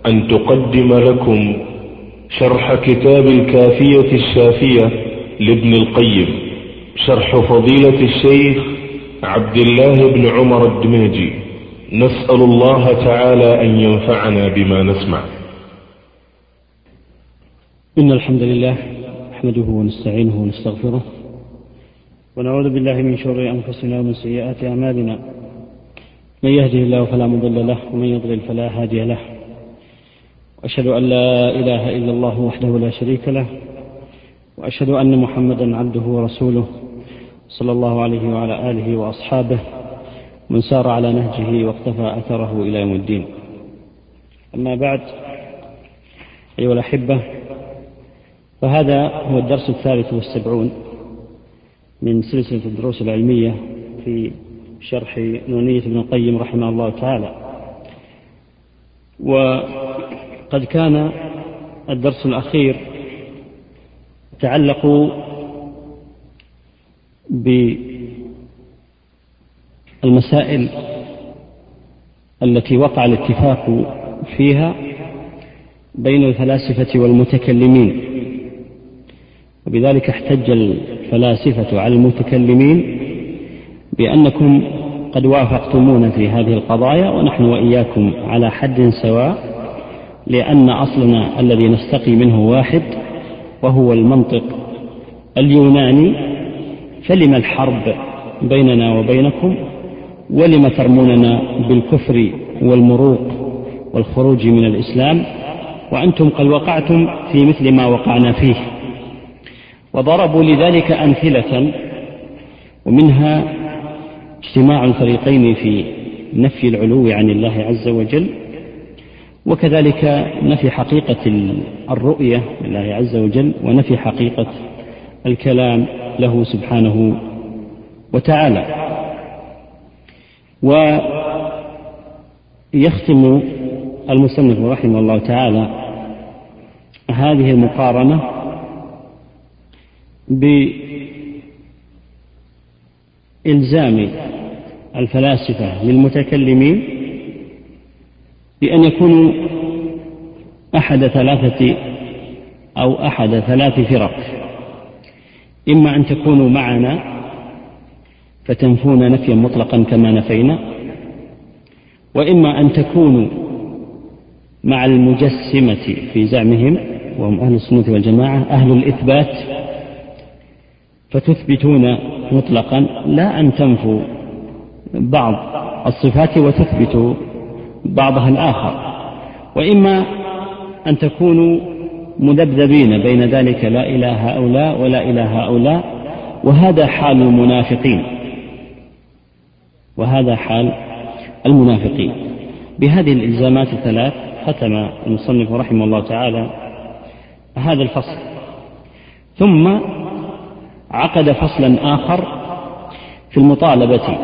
أن تقدم لكم شرح كتاب الكافية الشافية لابن القيم، شرح فضيلة الشيخ عبد الله بن عمر الدميجي. نسأل الله تعالى أن ينفعنا بما نسمع. إن الحمد لله نحمده ونستعينه ونستغفره ونعوذ بالله من شرور أنفسنا ومن سيئات أعمالنا، من يهده الله فلا مضل له ومن يضلل فلا هادي له، وأشهد أن لا إله إلا الله وحده لا شريك له، وأشهد أن محمدا عبده ورسوله صلى الله عليه وعلى آله وأصحابه من سار على نهجه واقتفى أثره إلى يوم الدين. أما بعد، أيها الأحبة، فهذا هو الدرس 73 من سلسلة الدروس العلمية في شرح نونية ابن القيم رحمه الله تعالى. وقد كان الدرس الأخير يتعلق بالمسائل التي وقع الاتفاق فيها بين الفلاسفة والمتكلمين، وبذلك احتج الفلاسفة على المتكلمين بأنكم قد وافقتمونا في هذه القضايا ونحن وإياكم على حد سواء، لأن أصلنا الذي نستقي منه واحد وهو المنطق اليوناني، فلما الحرب بيننا وبينكم؟ ولم ترموننا بالكفر والمروق والخروج من الإسلام وأنتم قد وقعتم في مثل ما وقعنا فيه؟ وضربوا لذلك أمثلة، ومنها اجتماع الفريقين في نفي العلو عن الله عز وجل، وكذلك نفي حقيقة الرؤية لله عز وجل، ونفي حقيقة الكلام له سبحانه وتعالى. ويختم المصنف رحمه الله تعالى هذه المقارنة بإلزام الفلاسفة للمتكلمين بأن يكونوا أحد ثلاث فرق: إما أن تكونوا معنا فتنفون نفيا مطلقا كما نفينا، وإما أن تكونوا مع المجسمة في زعمهم، وهم أهل السنة والجماعة أهل الإثبات، فتثبتون مطلقا لا أن تنفوا بعض الصفات وتثبتوا بعضها الآخر، وإما أن تكونوا مذبذبين بين ذلك، لا إله هؤلاء ولا إله هؤلاء، وهذا حال المنافقين. بهذه الإلزامات الثلاث ختم المصنف رحمه الله تعالى هذا الفصل، ثم عقد فصلا آخر في المطالبة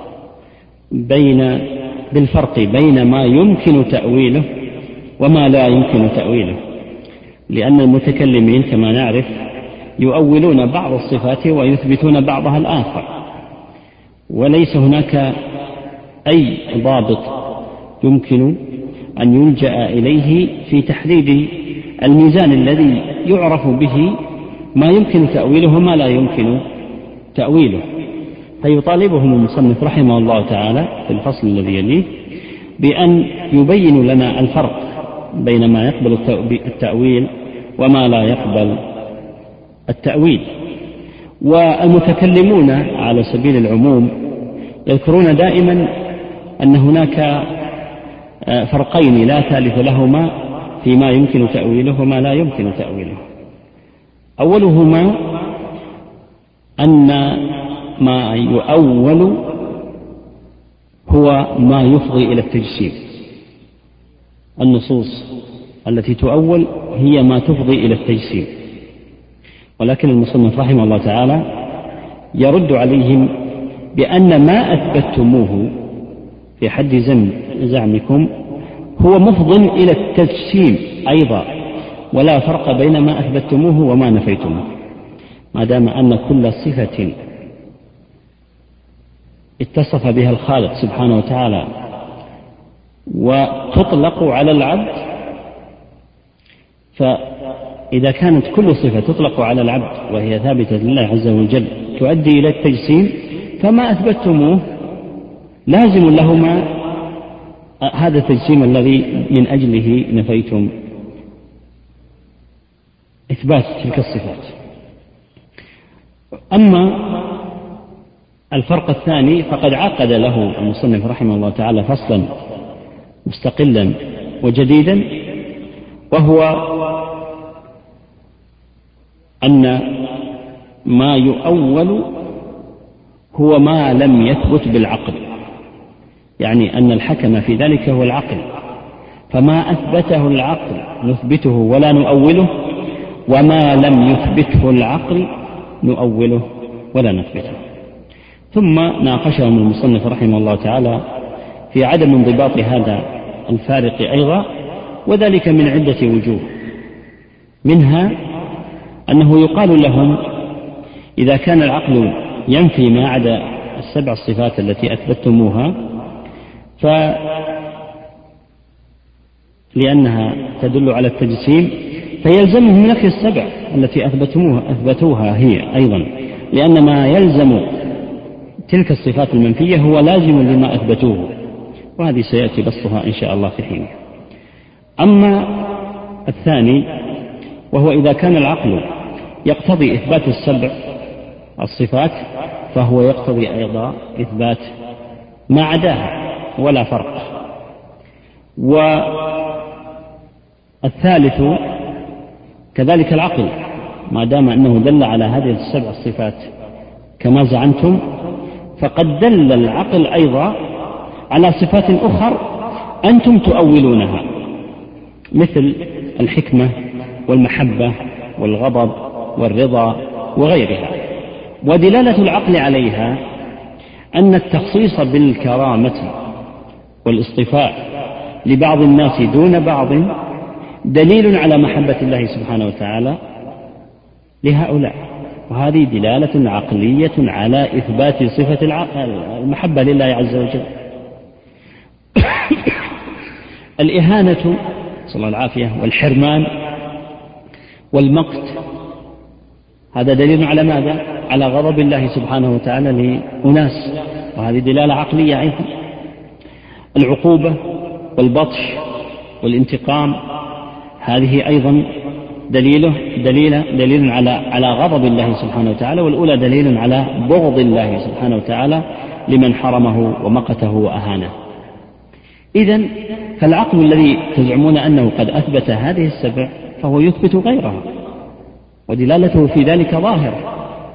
بالفرق بين ما يمكن تأويله وما لا يمكن تأويله، لأن المتكلمين كما نعرف يؤولون بعض الصفات ويثبتون بعضها الآخر، وليس هناك أي ضابط يمكن أن يلجأ إليه في تحديد الميزان الذي يعرف به ما يمكن تأويله وما لا يمكن تأويله. فيطالبهم المصنف رحمه الله تعالى في الفصل الذي يليه بأن يبين لنا الفرق بين ما يقبل التأويل وما لا يقبل التأويل. والمتكلمون على سبيل العموم يذكرون دائما أن هناك فرقين لا ثالث لهما فيما يمكن تأويله وما لا يمكن تأويله. أولهما أن ما يؤول هو ما يفضي إلى التجسيم، النصوص التي تؤول هي ما تفضي إلى التجسيم، ولكن المصنف رحمه الله تعالى يرد عليهم بأن ما أثبتموه في حد زعمكم هو مفض إلى التجسيم أيضا، ولا فرق بين ما أثبتموه وما نفيتموه، ما دام أن كل صفة اتصف بها الخالق سبحانه وتعالى وتطلق على العبد فإذا كانت كل صفة تطلق على العبد وهي ثابتة لله عز وجل تؤدي إلى التجسيم، فما أثبتموه لازم لهما هذا التجسيم الذي من أجله نفيتم إثبات تلك الصفات. أما الفرق الثاني فقد عقد له المصنف رحمه الله تعالى فصلا مستقلا وجديدا، وهو أن ما يؤول هو ما لم يثبت بالعقل، يعني أن الحكم في ذلك هو العقل، فما أثبته العقل نثبته ولا نؤوله، وما لم يثبته العقل نؤوله ولا نثبته. ثم ناقشهم المصنف رحمه الله تعالى في عدم انضباط هذا الفارق أيضا، وذلك من عدة وجوه، منها أنه يقال لهم إذا كان العقل ينفي ما عدا السبع الصفات التي أثبتموها لأنها تدل على التجسيم فيلزمهم نفي السبع التي أثبتوها هي أيضا، لأن ما يلزم تلك الصفات المنفية هو لازم لما أثبتوه، وهذه سيأتي بسطها إن شاء الله في حين. أما الثاني وهو إذا كان العقل يقتضي إثبات السبع الصفات فهو يقتضي أيضا إثبات ما عداها ولا فرق. والثالث كذلك العقل ما دام أنه دل على هذه السبع الصفات كما زعمتم، فقد دل العقل أيضا على صفات أخر أنتم تؤولونها، مثل الحكمة والمحبة والغضب والرضا وغيرها. ودلالة العقل عليها أن التخصيص بالكرامة والاصطفاء لبعض الناس دون بعض دليل على محبة الله سبحانه وتعالى لهؤلاء، وهذه دلالة عقلية على إثبات صفة المحبة لله عز وجل. الإهانة صلى الله العافية والحرمان والمقت هذا دليل على ماذا؟ على غضب الله سبحانه وتعالى لأناس، وهذه دلالة عقلية أيضا. العقوبة والبطش والانتقام هذه أيضا دليل على غضب الله سبحانه وتعالى، والأولى دليل على بغض الله سبحانه وتعالى لمن حرمه ومقته وأهانه. إذن فالعقل الذي تزعمون أنه قد أثبت هذه السبع فهو يثبت غيرها، ودلالته في ذلك ظاهرة.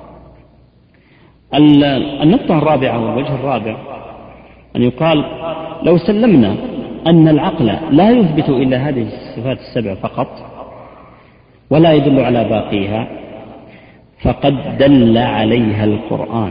النقطة الرابعة والوجه الرابع أن يقال لو سلمنا أن العقل لا يثبت إلا هذه الصفات السبع فقط ولا يدل على باقيها، فقد دل عليها القرآن.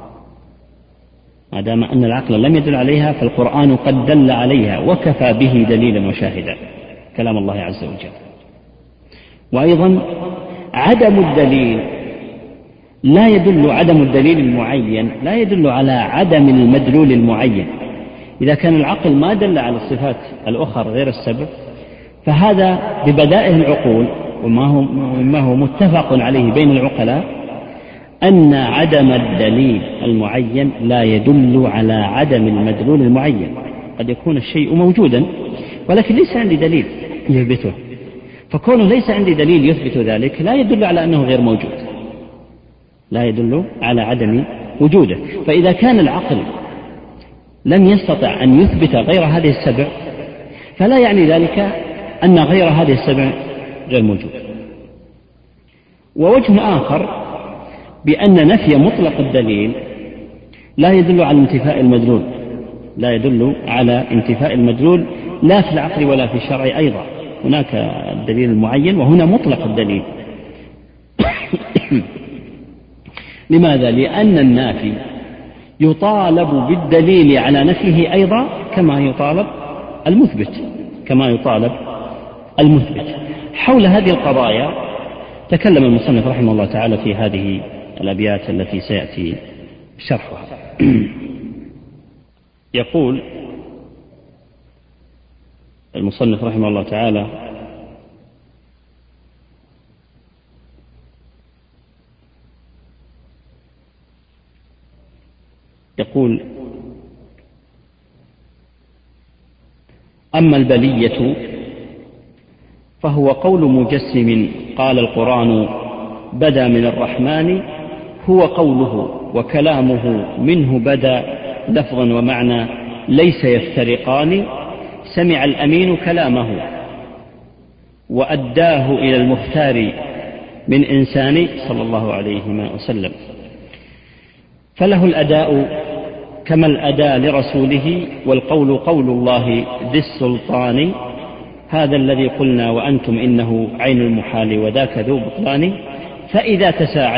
ما دام أن العقل لم يدل عليها فالقرآن قد دل عليها وكفى به دليلا وشاهدا، كلام الله عز وجل. وأيضا عدم الدليل لا يدل، عدم الدليل المعين لا يدل على عدم المدلول المعين. إذا كان العقل ما دل على الصفات الأخرى غير السبع فهذا ببدائه العقول، وما هو متفق عليه بين العقلاء أن عدم الدليل المعين لا يدل على عدم المدلول المعين. قد يكون الشيء موجودا ولكن ليس عندي دليل يثبته، فكونه ليس عندي دليل يثبت ذلك لا يدل على أنه غير موجود، لا يدل على عدم وجوده. فإذا كان العقل لم يستطع أن يثبت غير هذه السبع فلا يعني ذلك أن غير هذه السبع غير موجود. ووجه آخر بأن نفي مطلق الدليل لا يدل على انتفاء المدلول، لا يدل على انتفاء المدلول لا في العقل ولا في الشرع أيضا، هناك الدليل المعين وهنا مطلق الدليل. لماذا؟ لأن النافي يطالب بالدليل على نفيه أيضا كما يطالب المثبت. حول هذه القضايا تكلم المصنف رحمه الله تعالى في هذه الأبيات التي سيأتي شرحها. يقول المصنف رحمه الله تعالى: يقول: أما البلية فهو قول مجسم قال القرآن بدا من الرحمن، هو قوله وكلامه منه بدا لفظا ومعنى ليس يفترقان، سمع الأمين كلامه وأداه إلى المختار من إنسان صلى الله عليه وسلم، فله الأداء كما الأداء لرسوله، والقول قول الله ذي السلطان، هذا الذي قلنا وأنتم إنه عين المحال وذاك ذو بطلان، فإذا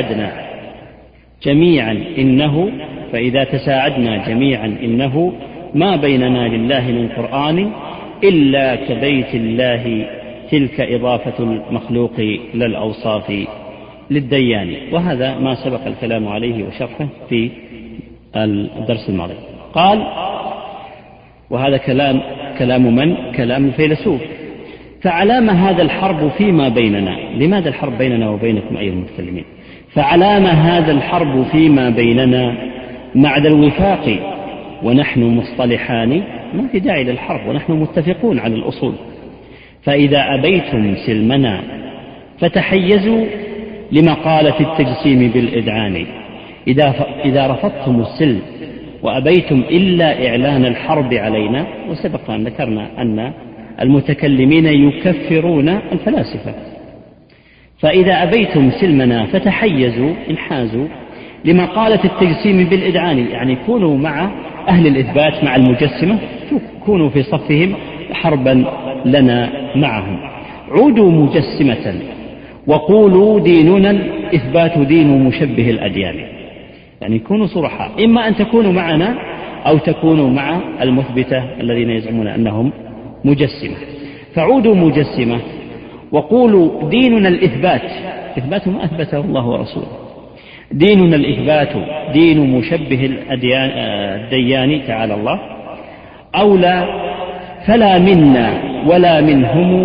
تساعدنا جميعا إنه ما بيننا لله من قرآن إلا كبيت الله، تلك إضافة المخلوق للأوصاف للديان. وهذا ما سبق الكلام عليه وشرحه في الدرس الماضي. قال: وهذا كلام من؟ كلام الفيلسوف. فعلام هذا الحرب فيما بيننا، لماذا الحرب بيننا وبينكم أيها المتكلمين؟ فعلام هذا الحرب فيما بيننا مع ذا الوفاق ونحن مصطلحان، ما في داعي للحرب ونحن متفقون على الأصول. فإذا أبيتم سلمنا فتحيزوا لمقالة التجسيم بالإدعان، إذا رفضتم السلم وأبيتم إلا إعلان الحرب علينا. وسبق أن ذكرنا أن المتكلمين يكفرون الفلاسفة. فإذا أبيتم سلمنا فتحيزوا، انحازوا لمقالة التجسيم بالإدعان، يعني كونوا مع أهل الإثبات، مع المجسمة، كونوا في صفهم حربا لنا معهم. عودوا مجسمة وقولوا ديننا الإثبات دين مشبه الأديان، يعني كونوا صرحاء، إما أن تكونوا معنا أو تكونوا مع المثبتة الذين يزعمون أنهم مجسمة. فعودوا مجسمة وقولوا ديننا الإثبات، إثبات ما أثبته الله ورسوله، ديننا الإثبات دين مشبه الديان تعالى الله، أولى فلا منا ولا منهم،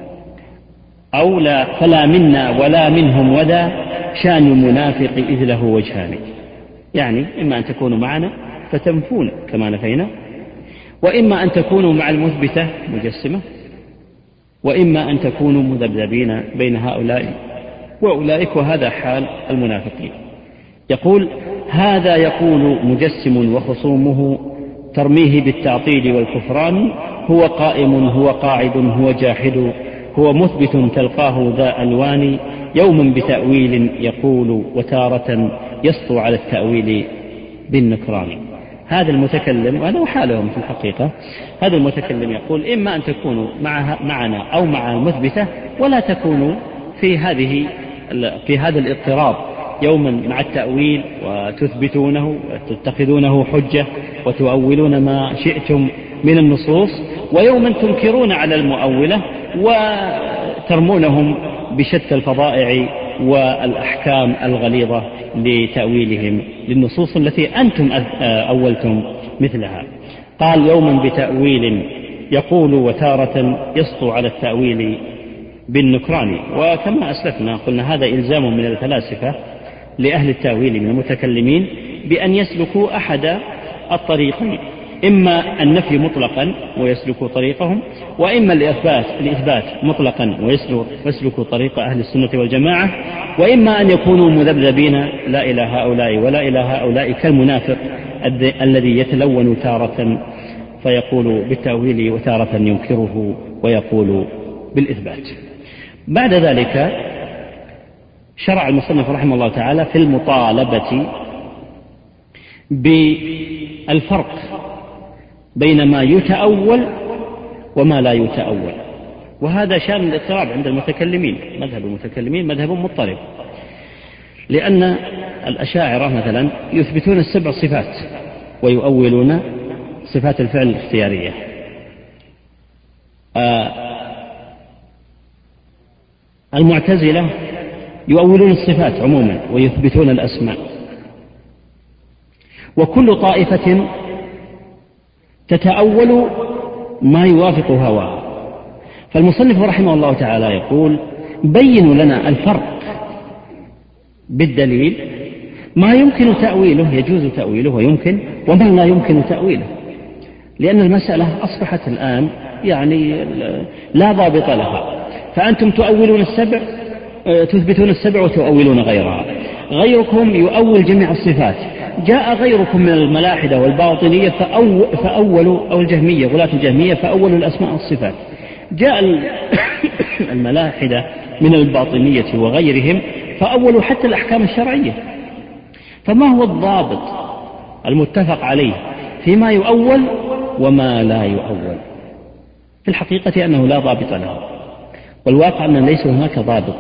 أولى فلا منا ولا منهم وذا شان المنافق إذ له وجهان. يعني إما أن تكونوا معنا فتنفون كما نفينا، وإما أن تكونوا مع المثبتة مجسمة، وإما أن تكونوا مذبذبين بين هؤلاء وأولئك، وهذا حال المنافقين. يقول: هذا يقول مجسم وخصومه ترميه بالتعطيل والكفران، هو قائم هو قاعد هو جاحد، هو مثبت تلقاه ذا ألوان، يوما بتأويل يقول وتارة يسطو على التأويل بالنكران. هذا المتكلم، وهذا حالهم في الحقيقة، هذا المتكلم يقول: إما أن تكونوا معنا أو مع المثبتة، ولا تكونوا في هذا الاضطراب، يوما مع التأويل وتثبتونه وتتخذونه حجة وتؤولون ما شئتم من النصوص، ويوما تنكرون على المؤولة وترمونهم بشتى الفضائع والأحكام الغليظة لتأويلهم للنصوص التي أنتم أولتم مثلها. قال: يوما بتأويل يقول وتارة يسطو على التأويل بالنكران. وكما أسلفنا قلنا هذا إلزام من الفلاسفة لأهل التأويل من المتكلمين بأن يسلكوا أحد الطريقين، إما النفي مطلقا ويسلكوا طريقهم، وإما الإثبات مطلقا ويسلكوا طريق أهل السنة والجماعة، وإما أن يكونوا مذبذبين لا إلى هؤلاء ولا إلى هؤلاء، كالمنافق الذي يتلون تارة فيقول بالتأويل وتارة ينكره ويقول بالإثبات. بعد ذلك شرع المصنف رحمه الله تعالى في المطالبة بالفرق بين ما يتأول وما لا يتأول، وهذا شان الاضطراب عند المتكلمين. مذهب المتكلمين مذهب مضطرب، لأن الأشاعرة مثلا يثبتون السبع صفات ويؤولون صفات الفعل الاختيارية. المعتزلة يؤولون الصفات عموما ويثبتون الأسماء، وكل طائفة تتأول ما يوافق هواها. فالمصنف رحمه الله تعالى يقول: بينوا لنا الفرق بالدليل ما يمكن تأويله يجوز تأويله ويمكن، وما لا يمكن تأويله، لأن المسألة أصبحت الآن يعني لا ضابط لها. فأنتم تؤولون السبع، تثبتون السبع وتؤولون غيرها، غيركم يؤول جميع الصفات، جاء غيركم من الملاحدة والباطنية فأولوا، أو الجهمية غلاة الجهمية فأولوا الأسماء والصفات، جاء الملاحدة من الباطنية وغيرهم فأولوا حتى الأحكام الشرعية. فما هو الضابط المتفق عليه فيما يؤول وما لا يؤول؟ في الحقيقة أنه لا ضابط له، والواقع أن ليس هناك ضابط،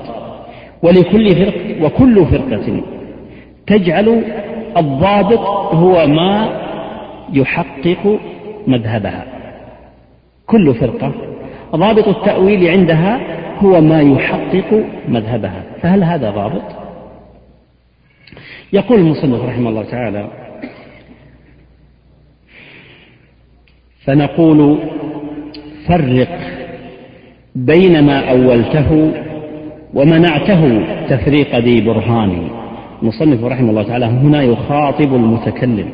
وكل فرقة تجعل الضابط هو ما يحقق مذهبها. كل فرقة ضابط التأويل عندها هو ما يحقق مذهبها، فهل هذا ضابط؟ يقول المصنف رحمه الله تعالى: فنقول فرق بين ما أولته ومنعته تفريق ذي برهان. المصنف رحمه الله تعالى هنا يخاطب المتكلم،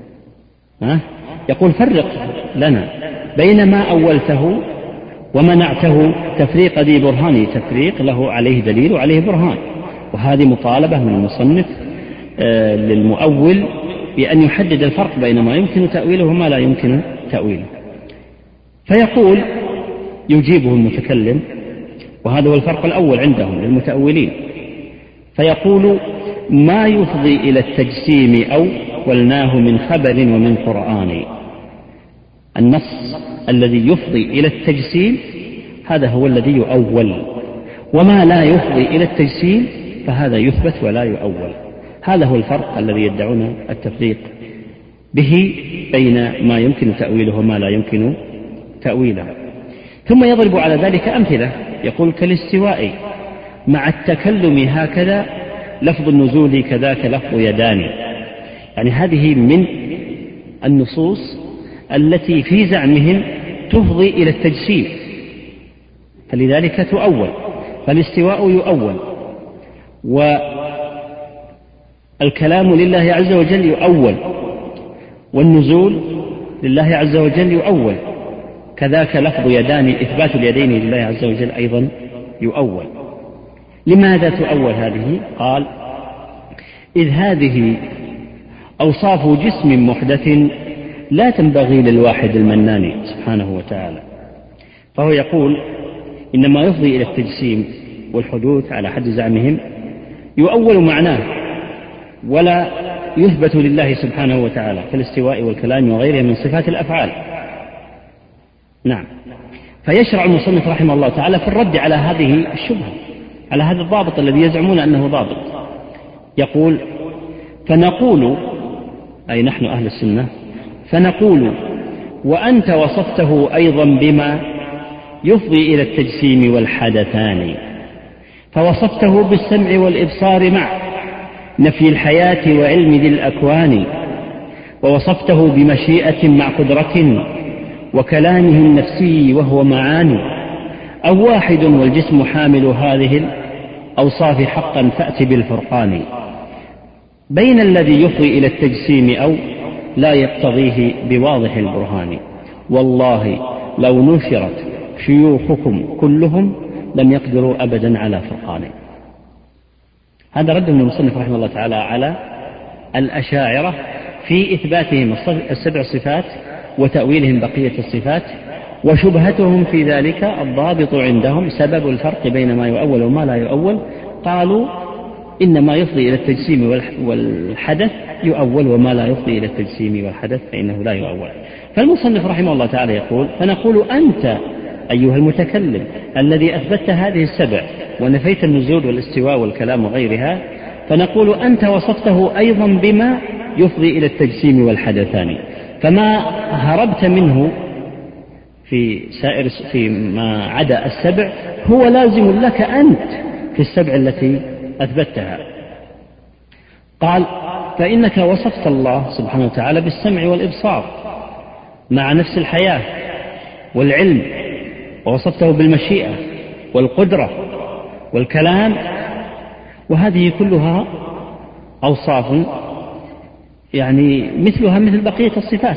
يقول فرق لنا بين ما أولته ومنعته تفريق ذي برهان، تفريق له عليه دليل وعليه برهان، وهذه مطالبة من المصنف للمؤول بأن يحدد الفرق بين ما يمكن تأويله وما لا يمكن تأويله. فيقول يجيبه المتكلم، وهذا هو الفرق الأول عندهم للمتأولين، فيقول: ما يفضي إلى التجسيم أولناه من خبر ومن قرآن. النص الذي يفضي إلى التجسيم هذا هو الذي يؤول، وما لا يفضي إلى التجسيم فهذا يثبت ولا يؤول. هذا هو الفرق الذي يدعون التفريق به بين ما يمكن تأويله وما لا يمكن تأويله. ثم يضرب على ذلك أمثلة، يقول: كالاستواء مع التكلم هكذا لفظ النزول كذاك لفظ يدان. يعني هذه من النصوص التي في زعمهم تفضي إلى التجسيم، فلذلك تؤول. فالاستواء يؤول، والكلام لله عز وجل يؤول، والنزول لله عز وجل يؤول، كذاك لفظ يدان، إثبات اليدين لله عز وجل أيضا يؤول. لماذا تؤول هذه؟ قال: إذ هذه أوصاف جسم محدث لا تنبغي للواحد المنان سبحانه وتعالى. فهو يقول إنما يفضي إلى التجسيم والحدوث على حد زعمهم يؤول معناه، ولا يثبت لله سبحانه وتعالى كالاستواء والكلام وغيره من صفات الأفعال. نعم. فيشرع المصنف رحمه الله تعالى في الرد على هذه الشبهة، على هذا الضابط الذي يزعمون أنه ضابط. يقول: فنقول، أي نحن أهل السنة، فنقول: وأنت وصفته أيضا بما يفضي إلى التجسيم والحدثان، فوصفته بالسمع والإبصار مع نفي الحياة وعلم ذي الأكوان، ووصفته بمشيئة مع قدرة وكلامه النفسي وهو معاني، أو واحد والجسم حامل هذه الأوصاف حقا فأت بالفرقان، بين الذي يفضي إلى التجسيم أو لا يقتضيه بواضح البرهان، والله لو نشرت شيوخكم كلهم لم يقدروا أبدا على فرقان. هذا رد من المصنف رحمه الله تعالى على الأشاعرة في إثباتهم السبع صفات وتأويلهم بقية الصفات، وشبهتهم في ذلك الضابط عندهم سبب الفرق بين ما يؤول وما لا يؤول. قالوا إنما يفضي إلى التجسيم والحدث يؤول، وما لا يفضي إلى التجسيم والحدث فإنه لا يؤول. فالمصنف رحمه الله تعالى يقول: فنقول أنت أيها المتكلم الذي أثبتت هذه السبع ونفيت النزول والاستواء والكلام وغيرها، فنقول أنت وصفته أيضا بما يفضي إلى التجسيم والحدثان، فما هربت منه في ما عدا السبع هو لازم لك أنت في السبع التي أثبتها. قال: فإنك وصفت الله سبحانه وتعالى بالسمع والإبصار مع نفس الحياة والعلم، ووصفته بالمشيئة والقدرة والكلام، وهذه كلها أوصاف يعني مثلها مثل بقية الصفات.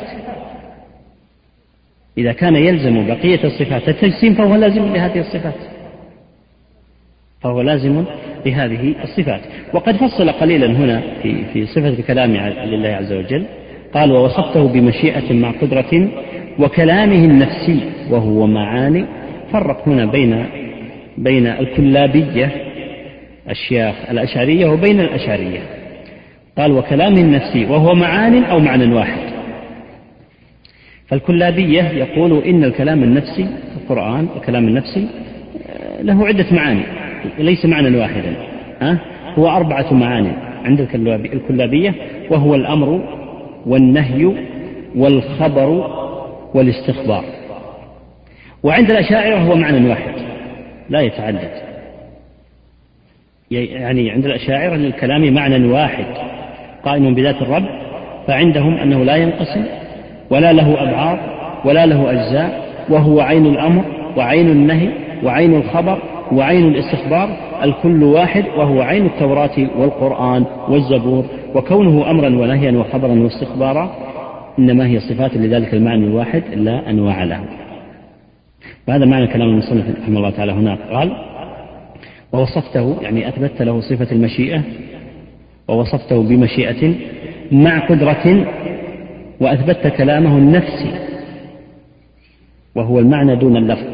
إذا كان يلزم بقية الصفات التجسيم فهو لازم لهذه الصفات، فهو لازم لهذه الصفات. وقد فصل قليلا هنا في صفة الكلام لله عز وجل، قال ووصفته بمشيئة مع قدرة وكلامه النفسي وهو معاني. فرق هنا بين الكلابية الشياخ الأشعرية وبين الأشعرية. قال وكلامه النفسي وهو معاني أو معنى واحد. فالكلابية يقول إن الكلام النفسي في القرآن الكلام النفسي له عدة معاني ليس معنى واحدا، هو 4 معاني عند الكلابية، وهو الأمر والنهي والخبر والاستخبار. وعند الأشاعرة هو معنى واحد لا يتعدد، يعني عند الأشاعرة للكلام معنى واحد قائم بذات الرب، فعندهم أنه لا ينقسم ولا له أبعاد ولا له أجزاء، وهو عين الأمر وعين النهي وعين الخبر وعين الاستخبار، الكل واحد، وهو عين التوراة والقرآن والزبور. وكونه أمرا ونهيا وخبرا واستخبارا إنما هي صفات لذلك المعنى الواحد لا أنواع له. وهذا معنى كلام المصنف رحمه الله تعالى هنا. قال ووصفته يعني أثبت له صفة المشيئة، ووصفته بمشيئة مع قدرة، وأثبت كلامه النفسي وهو المعنى دون اللفظ،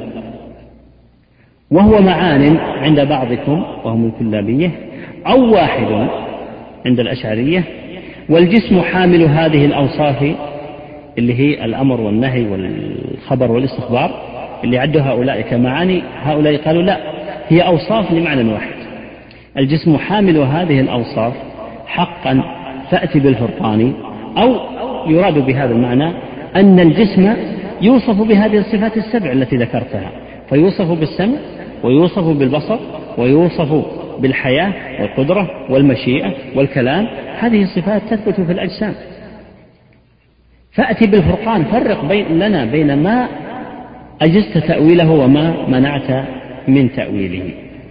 وهو معان عند بعضكم وهم الكلابية، أو واحد عند الأشعرية. والجسم حامل هذه الأوصاف اللي هي الأمر والنهي والخبر والاستخبار اللي عدوا هؤلاء كمعاني، هؤلاء قالوا لا، هي أوصاف لمعنى واحد. الجسم حامل هذه الأوصاف حقا تأتي بالفرقان، أو يراد بهذا المعنى أن الجسم يوصف بهذه الصفات السبع التي ذكرتها، فيوصف بالسمع ويوصف بالبصر ويوصف بالحياة والقدرة والمشيئة والكلام. هذه الصفات تثبت في الأجسام، فأتي بالفرقان، فرق لنا بين ما أجزت تأويله وما منعت من تأويله.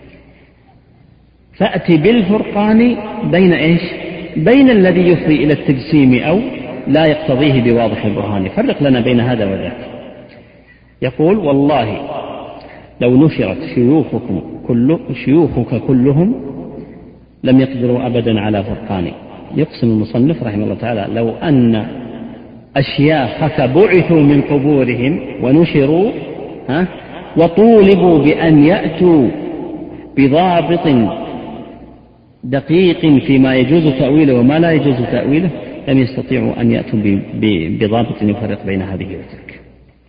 فأتي بالفرقان بين إيش؟ بين الذي يفضي إلى التجسيم أو لا يقتضيه بواضح البرهان، فرق لنا بين هذا وذاك. يقول والله لو نشرت شيوخك كلهم لم يقدروا أبدا على فرقان. يقسم المصنف رحمه الله تعالى لو أن أشياخك بعثوا من قبورهم ونشروا وطولبوا بأن يأتوا بضابط دقيق فيما يجوز تأويله وما لا يجوز تأويله لم يستطيعوا أن يأتوا بضابط يفرق بين هذه وتلك.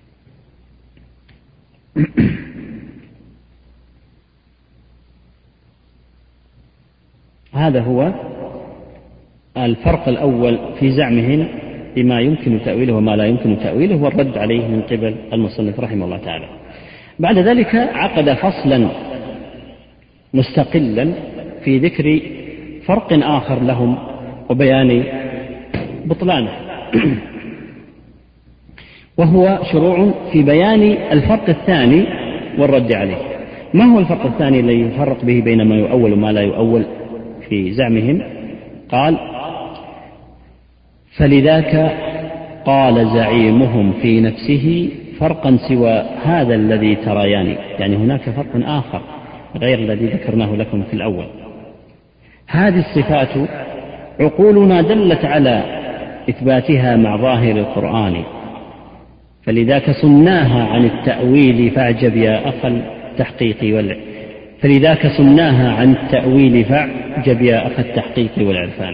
هذا هو الفرق الأول في زعمهم بما يمكن تأويله وما لا يمكن تأويله، والرد عليه من قبل المصنف رحمه الله تعالى. بعد ذلك عقد فصلا مستقلا في ذكر فرق آخر لهم وبيان بطلانه، وهو شروع في بيان الفرق الثاني والرد عليه. ما هو الفرق الثاني الذي يفرق به بين ما يؤول وما لا يؤول في زعمهم؟ قال فلذاك قال زعيمهم في نفسه فرقا سوى هذا الذي تريان، يعني هناك فرق آخر غير الذي ذكرناه لكم في الأول. هذه الصفات عقولنا دلت على إثباتها مع ظاهر القرآن، فلذاك صناها عن التأويل فاعجب يا أخ التحقيق فلذاك صناها عن التأويل فاعجب يا أخ التحقيق والعرفان.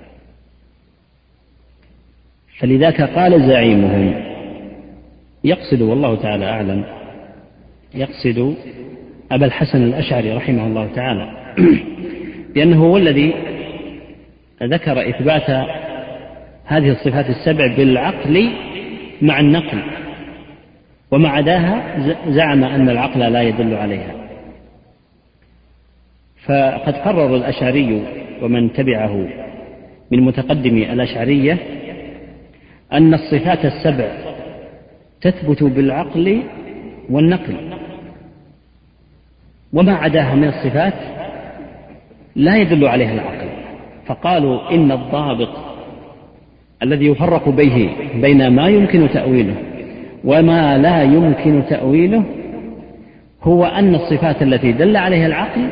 فلذاك قال زعيمهم، يقصد والله تعالى أعلم يقصد أبا الحسن الأشعري رحمه الله تعالى، لأنه هو الذي ذكر إثبات هذه الصفات السبع بالعقل مع النقل، ومع عداها زعم أن العقل لا يدل عليها. فقد قرر الأشعري ومن تبعه من متقدمي الأشعرية أن الصفات السبع تثبت بالعقل والنقل، وما عداها من الصفات لا يدل عليها العقل. فقالوا إن الضابط الذي يفرق به بين ما يمكن تأويله وما لا يمكن تأويله هو أن الصفات التي دل عليها العقل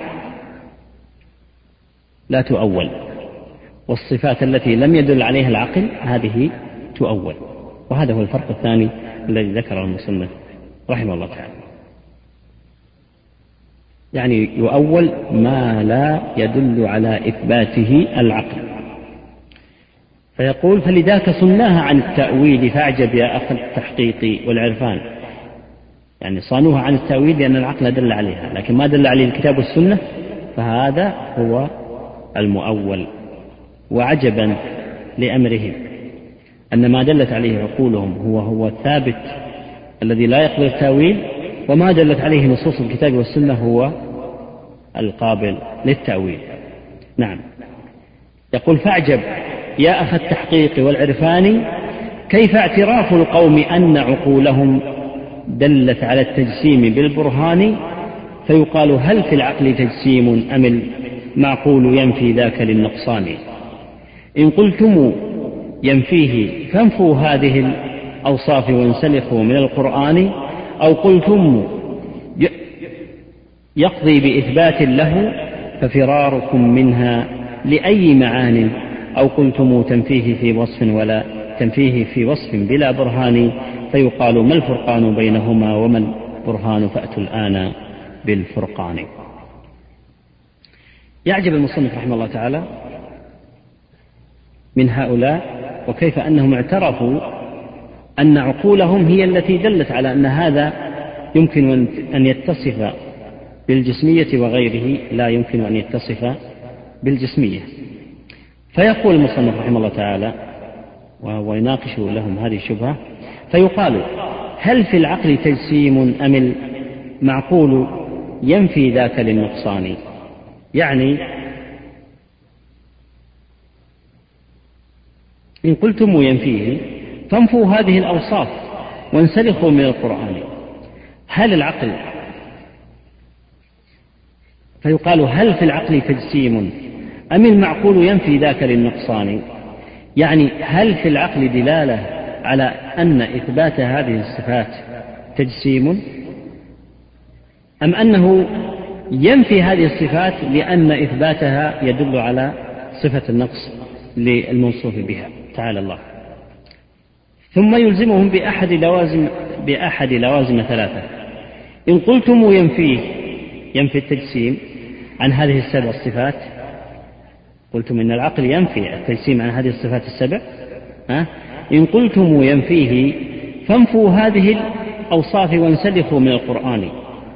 لا تؤول، والصفات التي لم يدل عليها العقل هذه تؤول. وهذا هو الفرق الثاني الذي ذكره المصنف رحمه الله تعالى. يعني يؤول ما لا يدل على إثباته العقل. فيقول: فلذاك صناها عن التأويل فاعجب يا أخ التحقيق والعرفان. يعني صانوها عن التأويل لأن العقل دل عليها، لكن ما دل عليه الكتاب والسنة فهذا هو المؤول. وعجبا لأمرهم أن ما دلت عليه عقولهم هو الثابت الذي لا يقبل التأويل، وما دلت عليه نصوص الكتاب والسنة هو القابل للتأويل. نعم. يقول: فاعجب يا أخ التحقيق والعرفان كيف اعتراف القوم أن عقولهم دلت على التجسيم بالبرهان، فيقال: هل في العقل تجسيم أم المعقول ينفي ذاك للنقصان؟ إن قلتم ينفيه فانفوا هذه الأوصاف وانسلخوا من القرآن، أو قلتم يقضي بإثبات له ففراركم منها لأي معان، أو قلتم تنفيه في وصف ولا تنفيه في وصف بلا برهان، فيقال: ما الفرقان بينهما وما البرهان؟ فأتوا الآن بالفرقان. يعجب المصنف رحمه الله تعالى من هؤلاء وكيف أنهم اعترفوا أن عقولهم هي التي دلت على أن هذا يمكن أن يتصف بالجسمية وغيره لا يمكن أن يتصف بالجسمية. فيقول المصنف رحمه الله تعالى وهو يناقش لهم هذه الشبهة، فيقال: هل في العقل تجسيم أم المعقول ينفي ذاك للنقصان؟ يعني إن قلتم ينفيه فانفوا هذه الأوصاف وانسلخوا من القرآن. هل العقل، فيقال: هل في العقل تجسيم أم المعقول ينفي ذاك للنقصان؟ يعني هل في العقل دلالة على أن إثبات هذه الصفات تجسيم، أم أنه ينفي هذه الصفات لأن إثباتها يدل على صفة النقص للموصوف بها تعالى الله؟ ثم يلزمهم بأحد لوازم ثلاثة. إن قلتم ينفي التجسيم عن هذه السبع الصفات، قلتم إن العقل ينفي التجسيم عن هذه الصفات السبع، إن قلتم ينفيه فانفوا هذه الأوصاف وانسلخوا من القرآن.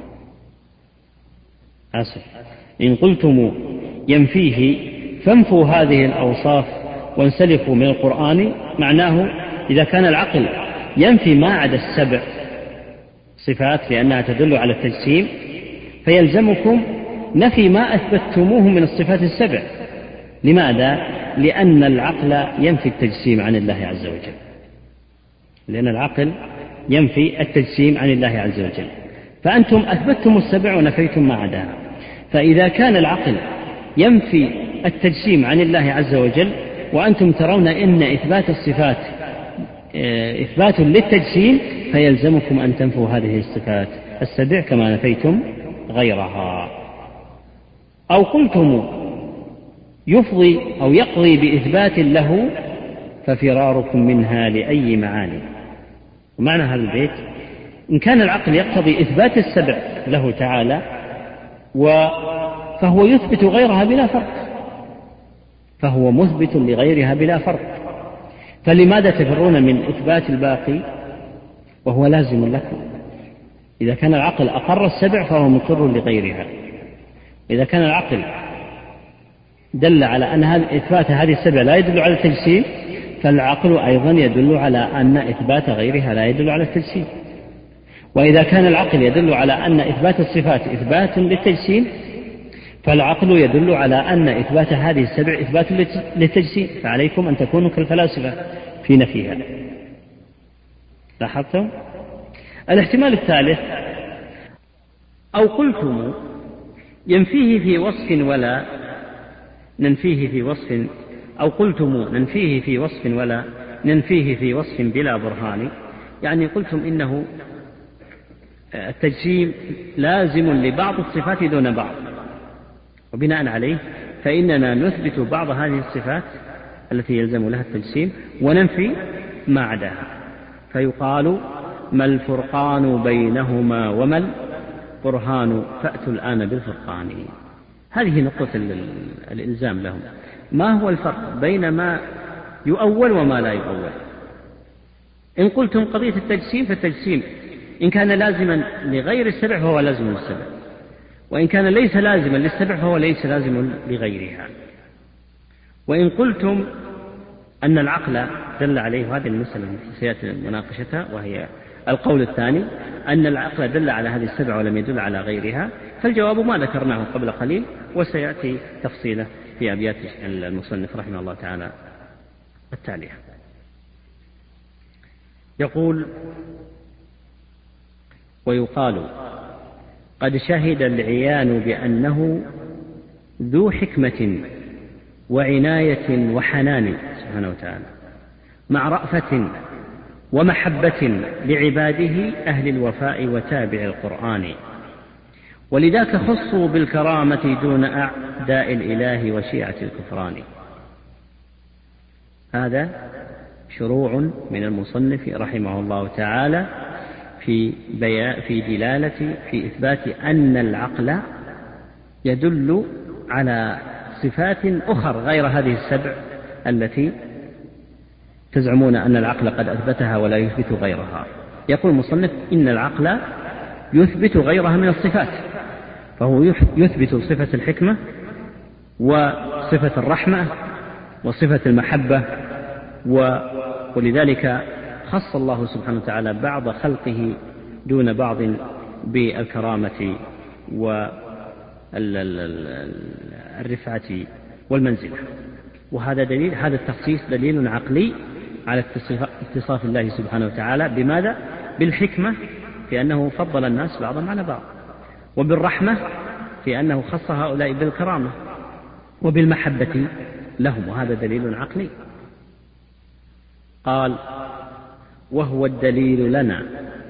إن قلتم ينفيه فانفوا هذه الأوصاف وانسلخوا من القرآن، معناه إذا كان العقل ينفي ما عدا السبع صفات لأنها تدل على التجسيم، فيلزمكم نفي ما أثبتموه من الصفات السبع. لماذا؟ لأن العقل ينفي التجسيم عن الله عز وجل، لأن العقل ينفي التجسيم عن الله عز وجل، فأنتم أثبتتم السبع ونفيتم ما عداها. فإذا كان العقل ينفي التجسيم عن الله عز وجل وأنتم ترون إن إثبات الصفات إثبات للتجسيم، فيلزمكم أن تنفوا هذه الصفات السبع كما نفيتم غيرها. أو قلتم يفضي أو يقضي بإثبات له ففراركم منها لأي معاني. ومعنى هذا البيت: إن كان العقل يقتضي إثبات السبع له تعالى فهو يثبت غيرها بلا فرق، فهو مثبت لغيرها بلا فرق، فلماذا تفرون من إثبات الباقي وهو لازم لكم؟ إذا كان العقل أقر السبع فهو مقر لغيرها. إذا كان العقل دل على أن إثبات هذه السبع لا يدل على التجسيم، فالعقل أيضا يدل على أن إثبات غيرها لا يدل على التجسيم. وإذا كان العقل يدل على أن إثبات الصفات إثبات للتجسيم، فالعقل يدل على أن إثبات هذه السبع إثبات للتجسيم، فعليكم أن تكونوا كالفلاسفة في نفيها. لاحظتم؟ الاحتمال الثالث: أو قلتم ينفيه في وصف ولا ننفيه في وصف، أو قلتم ننفيه في وصف ولا ننفيه في وصف بلا برهان، يعني قلتم إنه التجسيم لازم لبعض الصفات دون بعض، وبناء عليه فإننا نثبت بعض هذه الصفات التي يلزم لها التجسيم وننفي ما عداها، فيقال ما الفرقان بينهما وما البرهان فأتوا الآن بالفرقان. هذه نقطة الإلزام لهم. ما هو الفرق بين ما يؤول وما لا يؤول؟ إن قلتم قضية التجسيم فالتجسيم إن كان لازما لغير السبع فهو لازم للسبع، وإن كان ليس لازما للسبع فهو ليس لازم لغيرها. وإن قلتم أن العقل دل عليه، وهذه المسألة التي سيأتي مناقشتها وهي القول الثاني، أن العقل دل على هذه السبع ولم يدل على غيرها، فالجواب ما ذكرناه قبل قليل وسيأتي تفصيله في أبيات المصنف رحمه الله تعالى التالية. يقول: ويقال قد شهد العيان بأنه ذو حكمة وعناية وحنان سبحانه وتعالى، مع رأفة ومحبة لعباده أهل الوفاء وتابع القرآن، ولذاك خصوا بالكرامة دون أعداء الإله وشيعة الكفران. هذا شروع من المصنف رحمه الله تعالى في دلالة في إثبات أن العقل يدل على صفات أخرى غير هذه السبع التي تزعمون أن العقل قد أثبتها ولا يثبت غيرها. يقول المصنف: إن العقل يثبت غيرها من الصفات، فهو يثبت صفة الحكمة وصفة الرحمة وصفة المحبة، ولذلك خص الله سبحانه وتعالى بعض خلقه دون بعض بالكرامة والرفعة والمنزلة. وهذا دليل، هذا التخصيص دليل عقلي على اتصاف الله سبحانه وتعالى بماذا؟ بالحكمة في أنه فضل الناس بعضهم على بعض، وبالرحمة في أنه خص هؤلاء بالكرامة، وبالمحبة لهم، وهذا دليل عقلي. قال: وهو الدليل لنا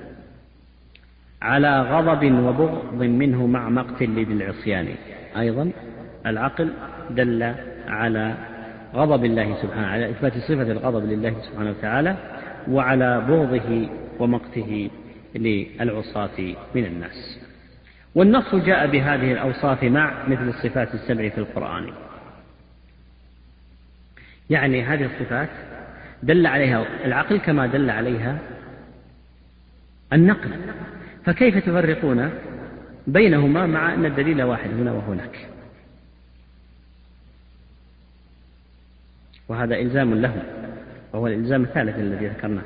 على غضب وبغض منه مع مقت للعصيان. أيضا العقل دل على غضب الله سبحانه، على إثبات صفة الغضب لله سبحانه وتعالى، وعلى بغضه ومقته للعصاة من الناس. والنص جاء بهذه الأوصاف مع مثل الصفات السبع في القرآن، يعني هذه الصفات دل عليها العقل كما دل عليها النقل، فكيف تفرقون بينهما مع أن الدليل واحد هنا وهناك؟ وهذا إلزام لهم، وهو الإلزام الثالث الذي ذكرناه،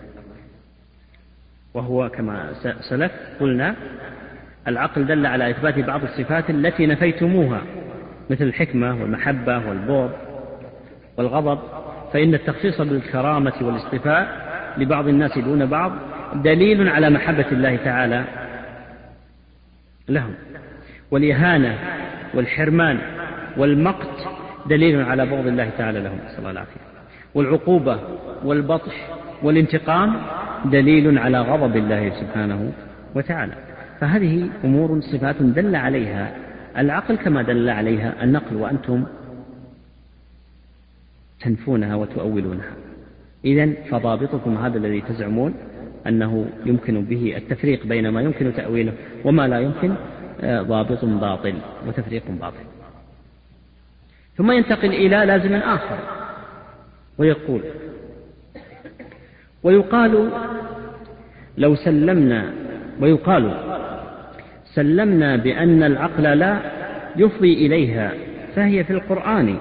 وهو كما سلف قلنا: العقل دل على إثبات بعض الصفات التي نفيتموها مثل الحكمة والمحبة والبغض والغضب، فإن التخصيص بالكرامة والاصطفاء لبعض الناس دون بعض دليل على محبة الله تعالى لهم، والإهانة والحرمان والمقت دليل على بغض الله تعالى لهم، صلى الله العافية، والعقوبة والبطش والانتقام دليل على غضب الله سبحانه وتعالى. فهذه أمور صفات دل عليها العقل كما دل عليها النقل، وأنتم تنفونها وتؤولونها. إذن فضابطكم هذا الذي تزعمون أنه يمكن به التفريق بين ما يمكن تأويله وما لا يمكن، ضابط باطل وتفريق باطل. ثم ينتقل إلى لازم آخر ويقول: ويقال سلمنا بأن العقل لا يفضي إليها فهي في القرآن،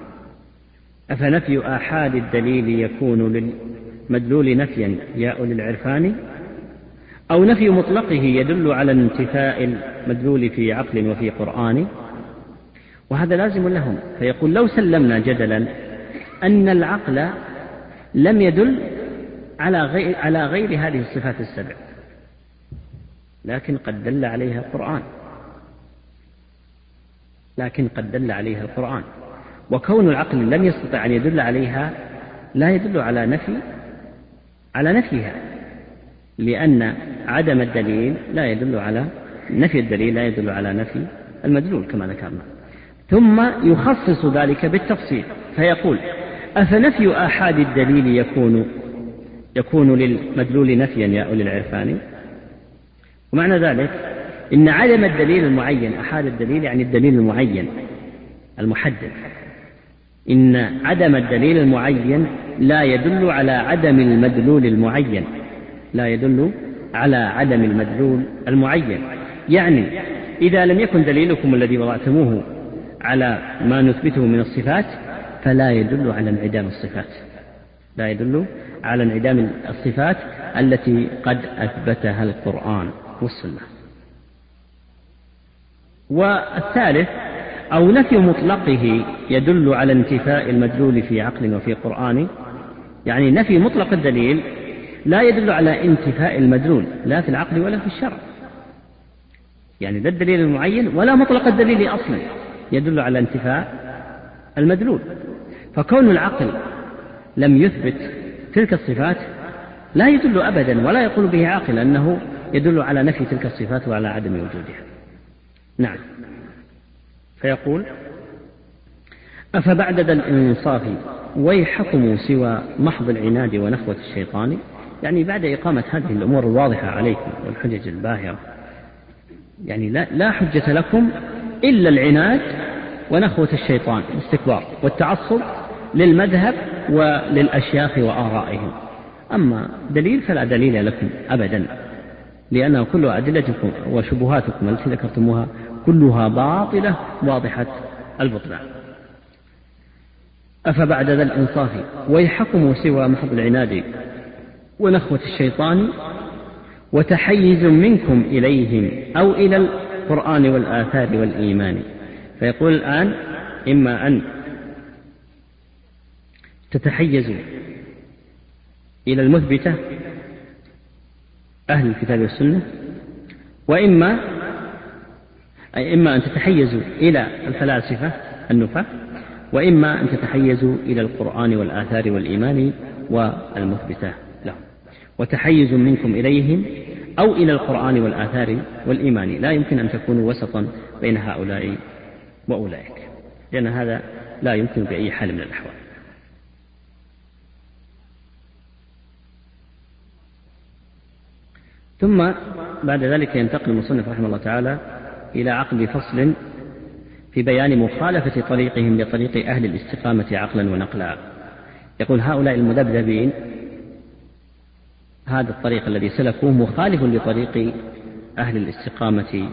أفنفي آحاد الدليل يكون للمدلول نفيا يا أولي العرفان، أو نفي مطلقه يدل على انتفاء المدلول في عقل وفي قرآن. وهذا لازم لهم، فيقول: لو سلمنا جدلا أن العقل لم يدل على غير هذه الصفات السبع، لكن قد دل عليها القرآن، وكون العقل لم يستطع أن يدل عليها لا يدل على نفيها، لأن عدم الدليل لا يدل على نفي الدليل، لا يدل على نفي المدلول كما ذكرنا. ثم يخصص ذلك بالتفصيل فيقول: أفنفي آحاد الدليل يكون للمدلول نفيا يا أولي العرفان؟ ومعنى ذلك إن عدم الدليل المعين، أحاد الدليل يعني الدليل المعين المحدد، إن عدم الدليل المعين لا يدل على عدم المدلول المعين، لا يدل على عدم المدلول المعين. يعني إذا لم يكن دليلكم الذي وضعتموه على ما نثبته من الصفات فلا يدل على انعدام الصفات، لا يدل على انعدام الصفات التي قد أثبتها القرآن والسنة. والثالث: أو نفي مطلقه يدل على انتفاء المدلول في عقل وفي قرآن، يعني نفي مطلق الدليل لا يدل على انتفاء المدلول لا في العقل ولا في الشرع، يعني لا الدليل المعين ولا مطلق الدليل أصلا يدل على انتفاء المدلول. فكون العقل لم يثبت تلك الصفات لا يدل أبدا ولا يقول به عاقل أنه يدل على نفي تلك الصفات وعلى عدم وجودها. نعم. فيقول: أفبعد ذا الإنصاف ويحكم سوى محض العناد ونخوة الشيطان، يعني بعد إقامة هذه الأمور الواضحة عليكم والحجج الباهرة، يعني لا حجة لكم إلا العناد ونخوة الشيطان، الاستكبار والتعصب للمذهب وللأشياخ وآرائهم. أما دليل فلا دليل لكم أبدا، لأن كل أدلتكم وشبهاتكم التي ذكرتموها كلها باطلة واضحة البطلان. أفبعد ذا الإنصاف ويحكم سوى محض العناد ونخوة الشيطان وتحيز منكم إليهم أو إلى القرآن والآثار والإيمان. فيقول الآن: إما أن تتحيزوا إلى المثبتة أهل الكتاب والسنة، وإما أن تتحيزوا إلى الفلاسفة النفاة، وإما أن تتحيزوا إلى القرآن والآثار والإيمان والمثبتة لهم. وتحيز منكم إليهم أو إلى القرآن والآثار والإيمان، لا يمكن أن تكونوا وسطا بين هؤلاء وأولئك، لأن هذا لا يمكن بأي حال من الأحوال. ثم بعد ذلك ينتقل المصنف رحمه الله تعالى إلى عقد فصل في بيان مخالفة طريقهم لطريق أهل الاستقامة عقلا ونقلا. يقول: هؤلاء المذبذبين هذا الطريق الذي سلكوه مخالف لطريق أهل الاستقامة،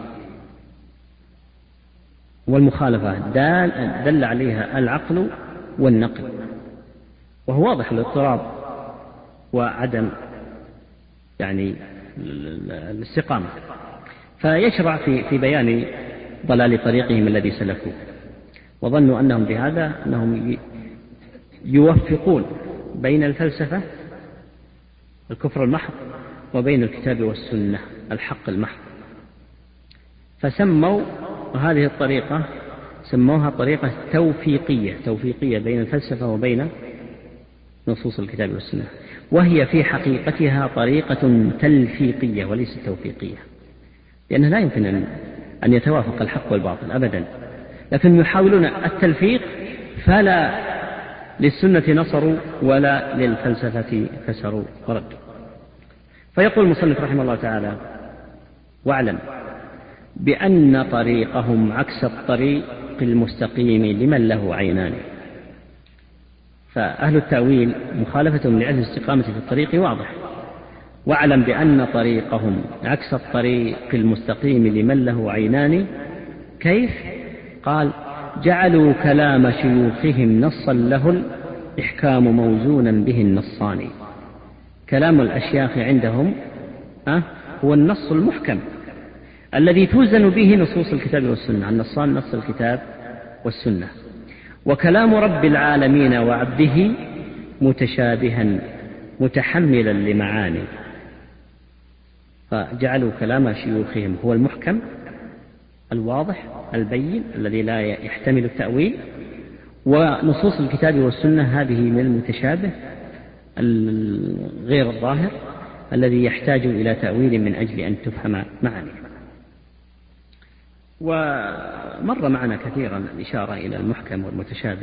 والمخالفة دل عليها العقل والنقل، وهو واضح الاضطراب وعدم يعني الاستقامة. فيشرع في بيان ضلال طريقهم الذي سلكوه، وظنوا أنهم بهذا أنهم يوفقون بين الفلسفة الكفر المحض وبين الكتاب والسنة الحق المحض، فسموا هذه الطريقة سموها طريقة توفيقية بين الفلسفة وبين نصوص الكتاب والسنة، وهي في حقيقتها طريقة تلفيقية وليست توفيقية، لأنه لا يمكن أن يتوافق الحق والباطل أبدا، لكن يحاولون التلفيق، فلا للسنة نصروا ولا للفلسفة كسروا وردوا. فيقول المصنف رحمه الله تعالى: واعلم بأن طريقهم عكس الطريق المستقيم لمن له عينان. فأهل التأويل مخالفتهم لأهل الاستقامة في الطريق واضح. واعلم بأن طريقهم عكس الطريق المستقيم لمن له عينان. كيف؟ قال: جعلوا كلام شيوخهم نصا له الإحكام موزونا به النصان. كلام الأشياخ عندهم هو النص المحكم الذي توزن به نصوص الكتاب والسنة، النصان نص الكتاب والسنة. وكلام رب العالمين وعبده متشابها متحملا لمعاني. فجعلوا كلام شيوخهم هو المحكم الواضح البين الذي لا يحتمل التأويل، ونصوص الكتاب والسنة هذه من المتشابه غير الظاهر الذي يحتاج إلى تأويل من أجل أن تفهم معانيه. ومر معنا كثيرا الإشارة إلى المحكم والمتشابه،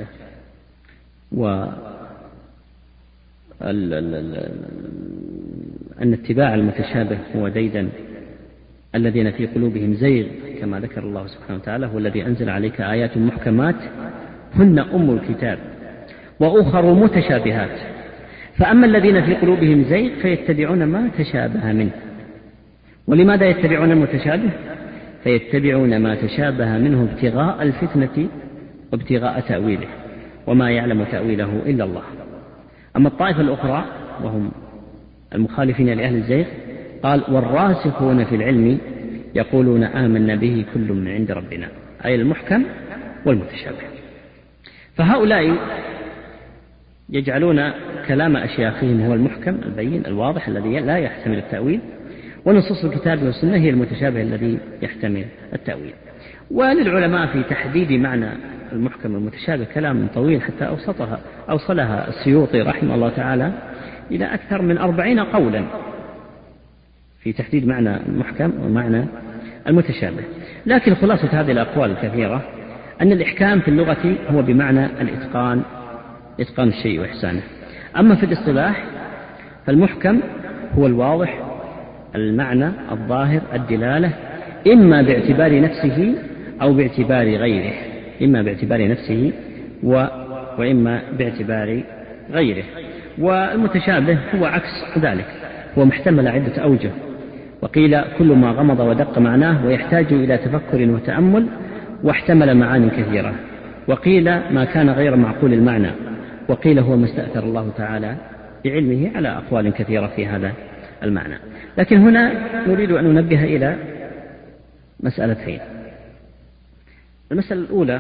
أن اتباع المتشابه هو ديدا الذين في قلوبهم زيغ، كما ذكر الله سبحانه وتعالى: هو الذي أنزل عليك آيات محكمات هن أم الكتاب وأخر متشابهات، فأما الذين في قلوبهم زيغ فيتبعون ما تشابه منه. ولماذا يتبعون المتشابه؟ فيتبعون ما تشابه منه ابتغاء الفتنة وابتغاء تأويله، وما يعلم تأويله إلا الله. أما الطائفة الأخرى وهم المخالفين لأهل الزيغ قال: والراسخون في العلم يقولون آمنا به كل من عند ربنا، أي المحكم والمتشابه. فهؤلاء يجعلون كلام أشياخهم هو المحكم البين الواضح الذي لا يحتمل التأويل، ونصوص الكتاب والسنة هي المتشابه الذي يحتمل التأويل. وللعلماء في تحديد معنى المحكم والمتشابه كلام طويل حتى أوصلها السيوطي رحمه الله تعالى إلى أكثر من 40 قولا في تحديد معنى المحكم ومعنى المتشابه. لكن خلاصة هذه الأقوال الكثيرة أن الإحكام في اللغة هو بمعنى الإتقان، إتقان الشيء وإحسانه. أما في الاصطلاح فالمحكم هو الواضح المعنى الظاهر الدلالة، إما باعتبار نفسه أو باعتبار غيره، إما باعتبار نفسه وإما باعتبار غيره. والمتشابه هو عكس ذلك، هو محتمل عدة أوجه، وقيل كل ما غمض ودق معناه ويحتاج إلى تفكر وتأمل، واحتمل معاني كثيرة. وقيل ما كان غير معقول المعنى، وقيل هو ما استأثر الله تعالى بعلمه على أقوال كثيرة في هذا المعنى. لكن هنا نريد أن ننبه إلى مسألتين. المسألة الأولى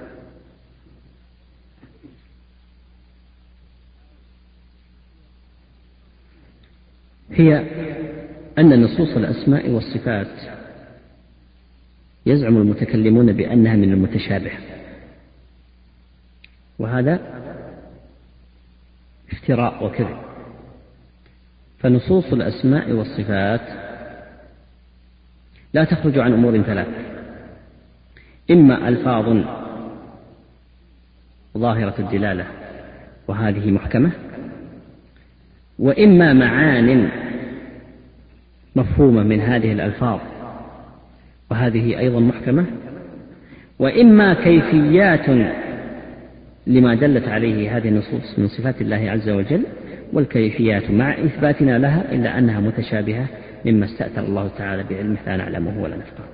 هي أن نصوص الأسماء والصفات يزعم المتكلمون بأنها من المتشابه، وهذا افتراء وكذب. فنصوص الأسماء والصفات لا تخرج عن أمور ثلاث: إما ألفاظ ظاهرة الدلالة وهذه محكمة، وإما معان مفهومة من هذه الألفاظ وهذه أيضا محكمة، وإما كيفيات لما دلت عليه هذه النصوص من صفات الله عز وجل، والكيفيات مع إثباتنا لها إلا أنها متشابهة مما استأثر الله تعالى بعلمه لا نعلمه ولا نفقه.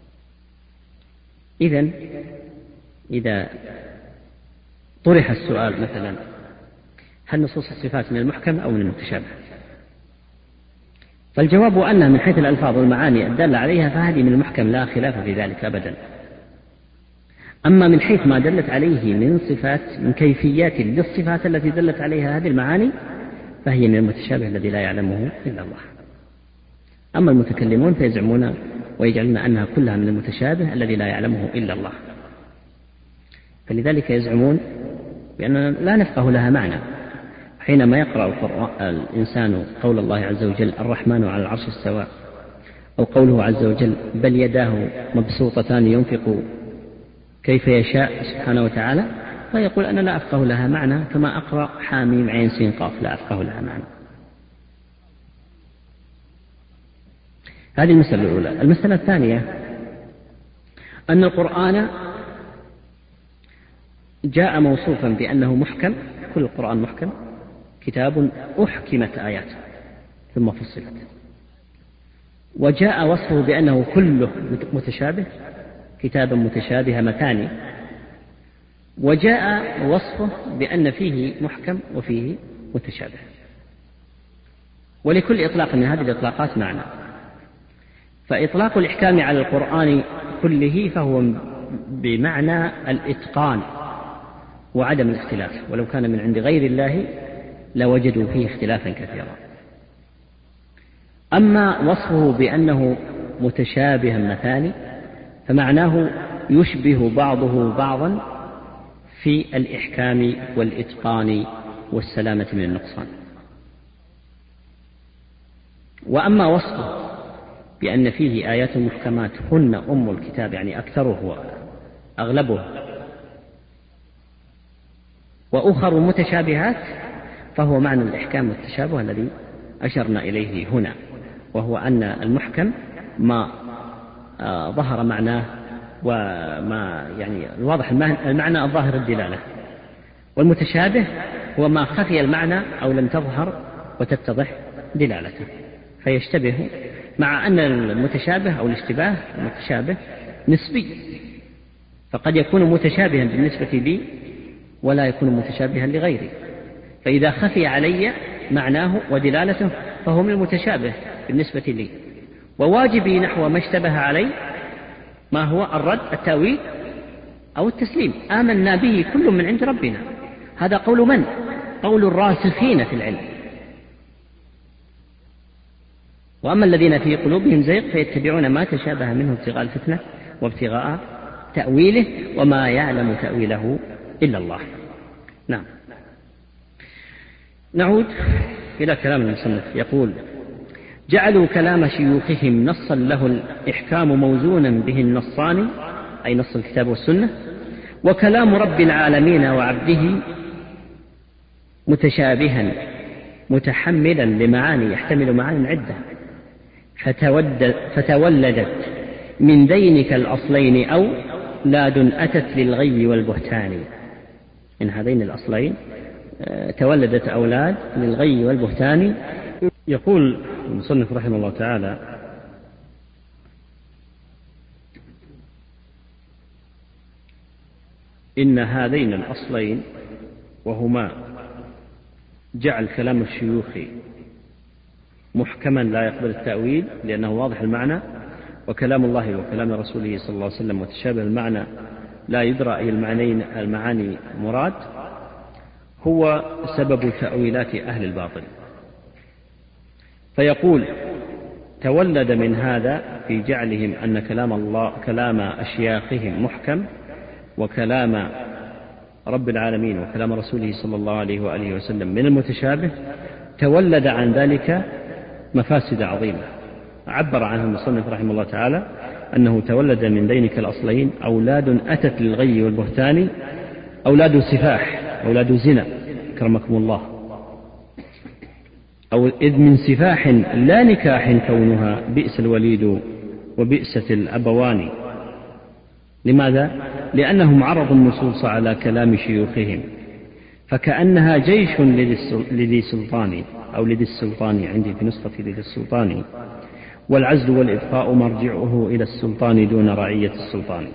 إذا طرح السؤال مثلا: هل نصوص الصفات من المحكم أو من المتشابه؟ فالجواب أنها من حيث الألفاظ والمعاني الدالة عليها فهذه من المحكم لا خلاف في ذلك أبدا. أما من حيث ما دلت عليه من صفات، من كيفيات للصفات التي دلت عليها هذه المعاني، فهي من المتشابه الذي لا يعلمه إلا الله. أما المتكلمون فيزعمون ويجعلون أنها كلها من المتشابه الذي لا يعلمه إلا الله، فلذلك يزعمون بأننا لا نفقه لها معنى. حينما يقرأ الإنسان قول الله عز وجل: الرحمن على العرش استوى، أو قوله عز وجل: بل يداه مبسوطتان ينفق كيف يشاء سبحانه وتعالى، فيقول أنا لا أفقه لها معنى، كما أقرأ حاميم عين سين قاف لا أفقه لها معنى. هذه المسألة الأولى. المسألة الثانية أن القرآن جاء موصوفا بأنه محكم، كل القرآن محكم، كتاب أحكمت آياته ثم فصلت. وجاء وصفه بأنه كله متشابه، كتاب متشابه مثاني. وجاء وصفه بأن فيه محكم وفيه متشابه. ولكل إطلاق من هذه الإطلاقات معنى. فإطلاق الإحكام على القرآن كله فهو بمعنى الإتقان وعدم الاختلاف، ولو كان من عند غير الله لوجدوا فيه اختلافا كثيرا. أما وصفه بأنه متشابها مثاني فمعناه يشبه بعضه بعضا في الإحكام والإتقان والسلامة من النقصان. وأما وصفه بأن فيه آيات محكمات هن أم الكتاب، يعني أكثره وأغلبه، وأخر متشابهات، فهو معنى الإحكام والتشابه الذي أشرنا إليه هنا، وهو أن المحكم ما ظهر معناه وما يعني الواضح المعنى الظاهر الدلالة، والمتشابه هو ما خفي المعنى أو لم تظهر وتتضح دلالته فيشتبه، مع أن المتشابه أو الاشتباه المتشابه نسبي، فقد يكون متشابها بالنسبة لي ولا يكون متشابها لغيري، فإذا خفي علي معناه ودلالته فهو من المتشابه بالنسبة لي، وواجبي نحو ما اشتبه علي ما هو الرد التأويل أو التسليم. آمنا به كل من عند ربنا، هذا قول من؟ قول الراسخين في العلم. وأما الذين في قلوبهم زيغ فيتبعون ما تشابه منه ابتغاء الفتنة وابتغاء تأويله وما يعلم تأويله إلا الله. نعم. نعود إلى كلام المصنف، يقول: جعلوا كلام شيوخهم نصا له الإحكام موزونا به النصان، أي نص الكتاب والسنة، وكلام رب العالمين وعبده متشابها متحملا لمعاني يحتمل معاني عدة، فتولدت من ذينك الأصلين أولاد أتت للغي والبهتان. من هذين الأصلين تولدت أولاد للغي والبهتان. يقول المصنف رحمه الله تعالى: إن هذين الأصلين، وهما جعل كلام الشيوخ محكما لا يقبل التأويل لأنه واضح المعنى، وكلام الله وكلام رسوله صلى الله عليه وسلم متشابه المعنى لا يدرى أي المعاني مراد، هو سبب تأويلات أهل الباطل. فيقول: تولد من هذا في جعلهم أن كلام أشياخهم محكم، وكلام رب العالمين وكلام رسوله صلى الله عليه وآله وسلم من المتشابه، تولد عن ذلك مفاسد عظيمة عبر عنها المصنف رحمه الله تعالى أنه تولد من ذينك الأصلين أولاد أتت للغي والبهتان، أولاد سفاح، أولاد زنا كرمكم الله، أو إذ من سفاح لا نكاح كونها بئس الوليد وبئست الأبوان. لماذا؟ لأنهم عرضوا النصوص على كلام شيوخهم، فكأنها جيش لذي سلطان، أو لذي السلطان عندي في نسخة لذي السلطان، والعزل والإبقاء مرجعه إلى السلطان دون رعية السلطان.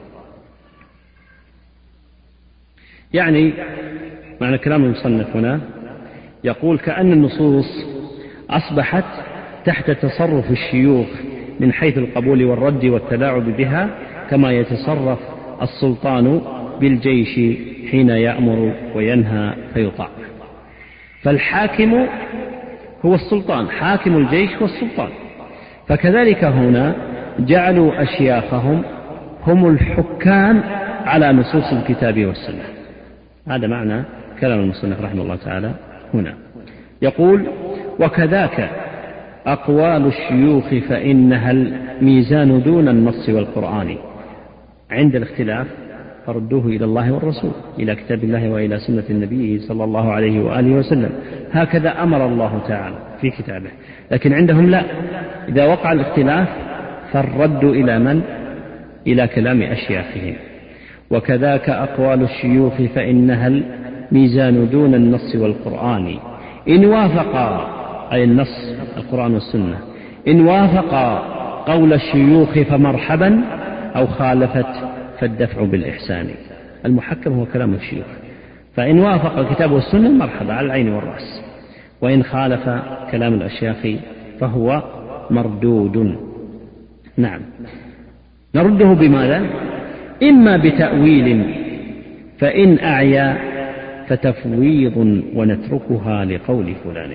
يعني معنى كلام المصنف هنا يقول كأن النصوص أصبحت تحت تصرف الشيوخ من حيث القبول والرد والتلاعب بها، كما يتصرف السلطان بالجيش حين يأمر وينهى فيطاع. فالحاكم هو السلطان، حاكم الجيش هو السلطان. فكذلك هنا جعلوا أشياخهم هم الحكام على نصوص الكتاب والسنة. هذا معنى كلام المصنف رحمه الله تعالى هنا. يقول: وكذاك أقوال الشيوخ فإنها الميزان دون النص والقرآن، عند الاختلاف فردوه إلى الله والرسول، إلى كتاب الله وإلى سنة النبي صلى الله عليه وآله وسلم، هكذا أمر الله تعالى في كتابه. لكن عندهم لا، إذا وقع الاختلاف فالرد إلى من؟ إلى كلام أشياخهم. وكذاك أقوال الشيوخ فإنها الميزان دون النص والقرآن، إن وافقا، أي النص القرآن والسنة، إن وافقا قول الشيوخ فمرحبا، أو خالفت فالدفع بالإحسان. المحكم هو كلام الشيوخ، فإن وافق الكتاب والسنة مرحبا على العين والرأس، وإن خالف كلام الأشياخ فهو مردود. نعم. نرده بماذا؟ إما بتأويل فإن أعيا فتفويض ونتركها لقول فلان.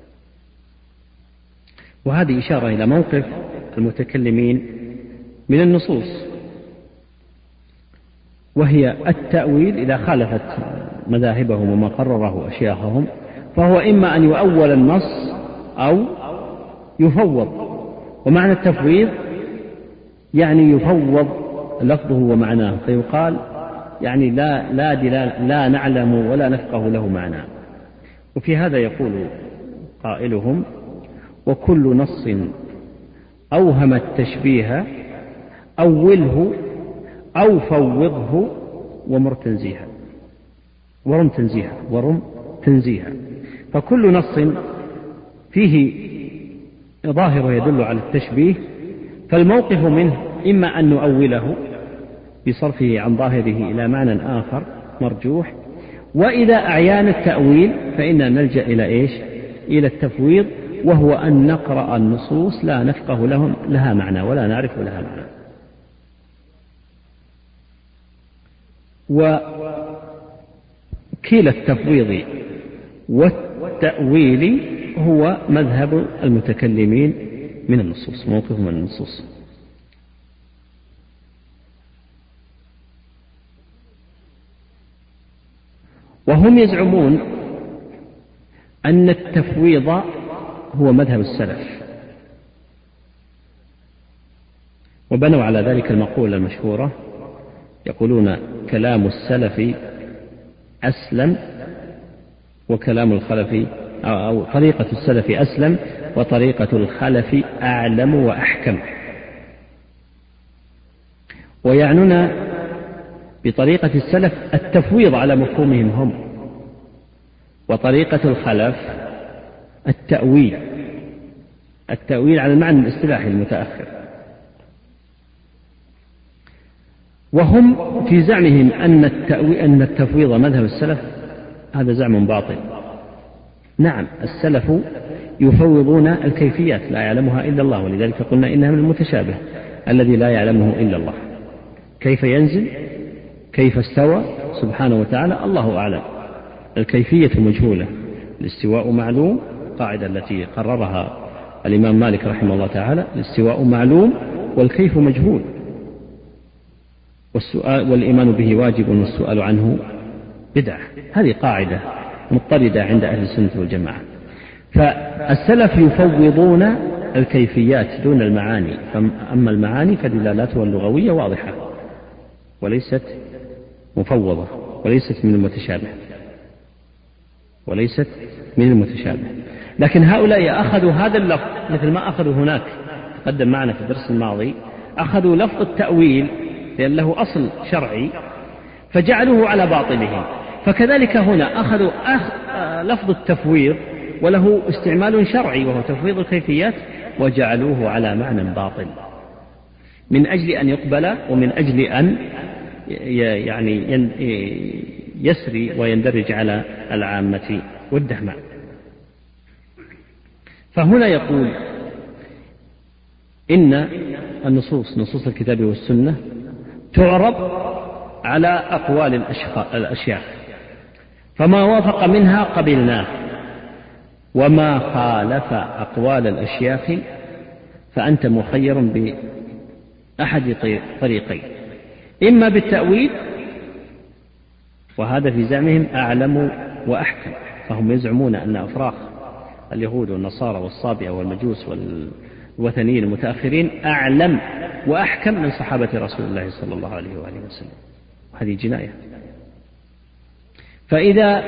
وهذه إشارة إلى موقف المتكلمين من النصوص، وهي التأويل إذا خالفت مذاهبهم وما قرره أشياخهم، فهو إما أن يؤول النص أو يفوض. ومعنى التفويض يعني يفوض لفظه ومعناه، فيقال يعني لا نعلم ولا نفقه له معنى. وفي هذا يقول قائلهم: وكل نص أوهم التشبيه أوله أو فوضه ورم تنزيها. فكل نص فيه ظاهر يدل على التشبيه فالموقف منه إما أن نؤوله بصرفه عن ظاهره إلى معنى آخر مرجوح، وإذا أعيان التأويل فإننا نلجأ إلى التفويض، وهو أن نقرأ النصوص لا نفقه لها معنى ولا نعرف لها معنى. وكلا التفويض والتأويل هو مذهب المتكلمين من النصوص، موقفهم من النصوص. وهم يزعمون أن التفويض هو مذهب السلف، وبنوا على ذلك المقولة المشهورة، يقولون: كلام السلف أسلم وكلام الخلف، أو طريقة السلف أسلم وطريقة الخلف أعلم وأحكم. ويعنون بطريقة السلف التفويض على مفهومهم هم، وطريقة الخلف التأويل على المعنى الاصطلاحي المتأخر. وهم في زعمهم أن التفويض مذهب السلف هذا زعم باطل. نعم، السلف يفوضون الكيفيات لا يعلمها إلا الله، ولذلك قلنا إنها من المتشابه الذي لا يعلمه إلا الله. كيف ينزل، كيف استوى سبحانه وتعالى، الله أعلم. الكيفية مجهولة، الاستواء معلوم، قاعدة التي قررها الإمام مالك رحمه الله تعالى: الاستواء معلوم والكيف مجهول، والإيمان به واجب والسؤال عنه بدعة. هذه قاعدة مضطردة عند أهل السنة والجماعة. فالسلف يفوضون الكيفيات دون المعاني، أما المعاني فدلالاتها اللغوية واضحة وليست مفوضة وليست من المتشابه. لكن هؤلاء أخذوا هذا اللفظ مثل ما أخذوا هناك، تقدم معنا في الدرس الماضي، أخذوا لفظ التأويل لأن له أصل شرعي فجعلوه على باطله، فكذلك هنا أخذوا لفظ التفويض وله استعمال شرعي وهو تفويض الكيفيات وجعلوه على معنى باطل من أجل أن يقبل ومن أجل أن يعني يسري ويندرج على العامة والدهماء. فهنا يقول إن نصوص الكتاب والسنة تعرض على أقوال الأشياخ، فما وافق منها قبلناه، وما خالف أقوال الأشياخ فأنت مخير بأحد طريقين: إما بالتأويل، وهذا في زعمهم أعلم وأحكم، فهم يزعمون أن أفراخ اليهود والنصارى والصابئة والمجوس والوثنيين المتأخرين أعلم وأحكم من صحابة رسول الله صلى الله عليه وآله وسلم. هذه جناية. فإذا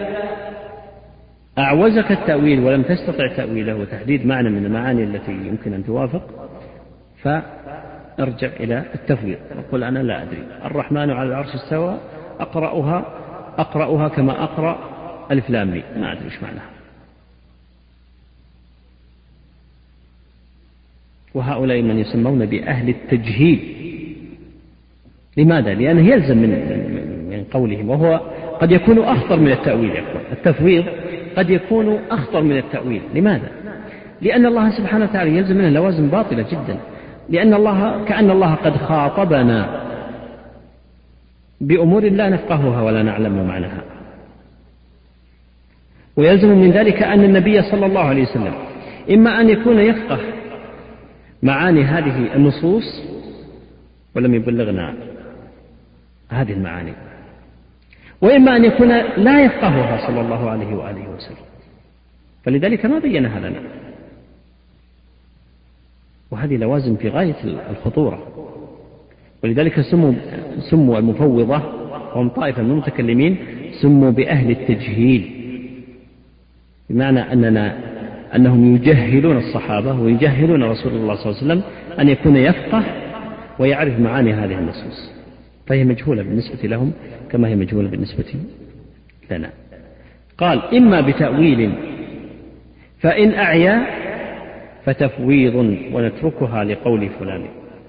أعوزك التأويل ولم تستطع تأويله وتحديد معنى من المعاني التي يمكن أن توافق، فارجع إلى التفويض وقل: أنا لا أدري، الرحمن على العرش استوى، أقرأها كما أقرأ ألف لام ميم، ما أدري إيش معناها. وهؤلاء من يسمون بأهل التجهيل. لماذا؟ لأنه يلزم من قولهم، وهو قد يكون أخطر من التأويل. التفويض قد يكون أخطر من التأويل. لماذا؟ لأن الله سبحانه وتعالى يلزم منه لوازم باطلة جدا، لأن كأن الله قد خاطبنا بأمور لا نفقهها ولا نعلم معناها. ويلزم من ذلك أن النبي صلى الله عليه وسلم إما أن يكون يفقه معاني هذه النصوص ولم يبلغنا هذه المعاني، وإما أن يكون لا يفقهها صلى الله عليه وآله وسلم، فلذلك ما بينها لنا، وهذه لوازم في غاية الخطورة. ولذلك سموا المفوضة وهم طائفة من المتكلمين سموا بأهل التجهيل، بمعنى أنهم يجهلون الصحابة ويجهلون رسول الله صلى الله عليه وسلم أن يكون يفقه ويعرف معاني هذه النصوص، فهي مجهولة بالنسبة لهم كما هي مجهولة بالنسبة لنا. قال إما بتأويل فإن أعيا فتفويض ونتركها لقول فلان،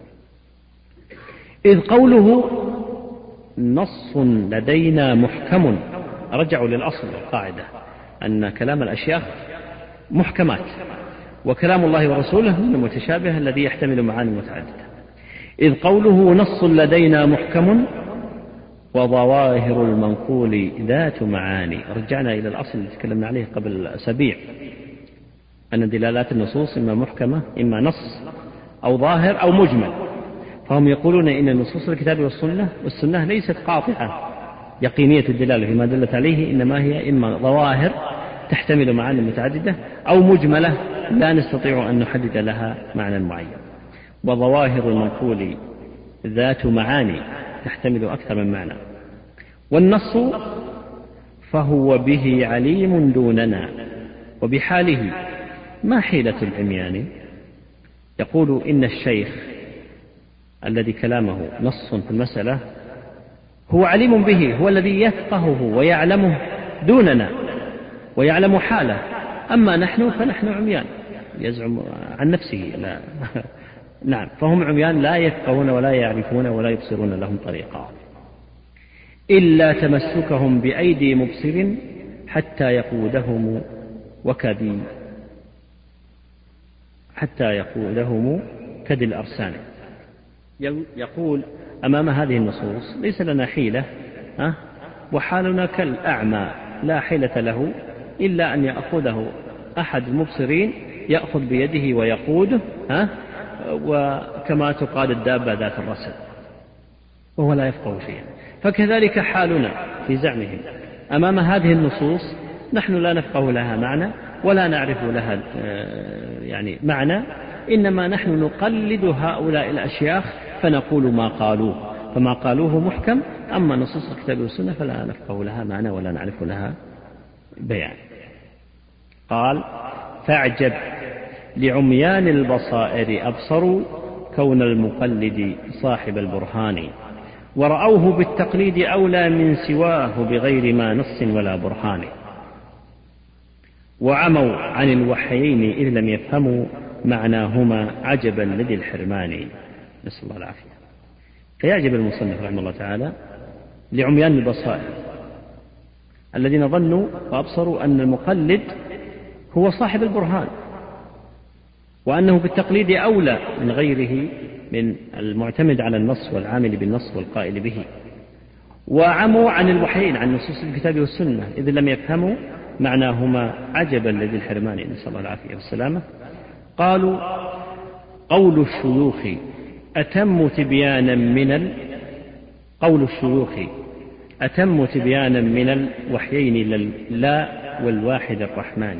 إذ قوله نص لدينا محكم، رجعوا للأصل والقاعدة أن كلام الأشياخ محكمات، وكلام الله ورسوله من المتشابه الذي يحتمل معاني متعددة. إذ قوله نص لدينا محكم وظواهر المنقول ذات معاني، رجعنا إلى الأصل الذي تكلمنا عليه قبل أسابيع، أن دلالات النصوص إما محكمة إما نص أو ظاهر أو مجمل، فهم يقولون إن النصوص الكتاب والسنة ليست قاطعة يقينية الدلالة فيما دلت عليه، إنما هي إما ظواهر تحتمل معاني متعددة أو مجملة لا نستطيع أن نحدد لها معنى معين. وظواهر المنقول ذات معاني تحتمل أكثر من معنى. والنص فهو به عليم دوننا وبحاله ما حيلة العميان. يقول إن الشيخ الذي كلامه نص في المسألة هو عليم به، هو الذي يفقهه ويعلمه دوننا ويعلم حاله، أما نحن فنحن عميان، يزعم عن نفسه لا نعم، فهم عميان لا يفقهون ولا يعرفون ولا يبصرون لهم طريقا إلا تمسكهم بأيدي مبصر حتى يقودهم كد الأرسان. يقول أمام هذه النصوص ليس لنا حيلة، وحالنا كالأعمى لا حيلة له إلا أن يأخذه أحد المبصرين يأخذ بيده ويقوده، وكما تقال الدابة ذات الرسل، وهو لا يفقه شيئا. فكذلك حالنا في زعمهم أمام هذه النصوص، نحن لا نفقه لها معنى ولا نعرف لها يعني معنى، إنما نحن نقلد هؤلاء الأشياخ فنقول ما قالوه، فما قالوه محكم، أما نصوص الكتاب والسنة فلا نفقه لها معنى ولا نعرف لها بيان. قال فاعجب لعميان البصائر أبصروا كون المقلد صاحب البرهان، ورأوه بالتقليد أولى من سواه بغير ما نص ولا برهان، وعموا عن الوحيين إذ لم يفهموا معناهما عجبا لذي الحرمان. نسأل الله العافية. فيعجب المصنف رحمه الله تعالى لعميان البصائر الذين ظنوا وأبصروا أن المقلد هو صاحب البرهان، وأنه بالتقليد أولى من غيره من المعتمد على النص والعامل بالنص والقائل به. وعموا عن الوحيين عن نصوص الكتاب والسنة إذ لم يفهموا معناهما عجبا لذي الحرمان. نسأل الله العافية والسلامة. قالوا قول الشيوخ أتم تبيانا من الوحيين لا والواحد الرحمن.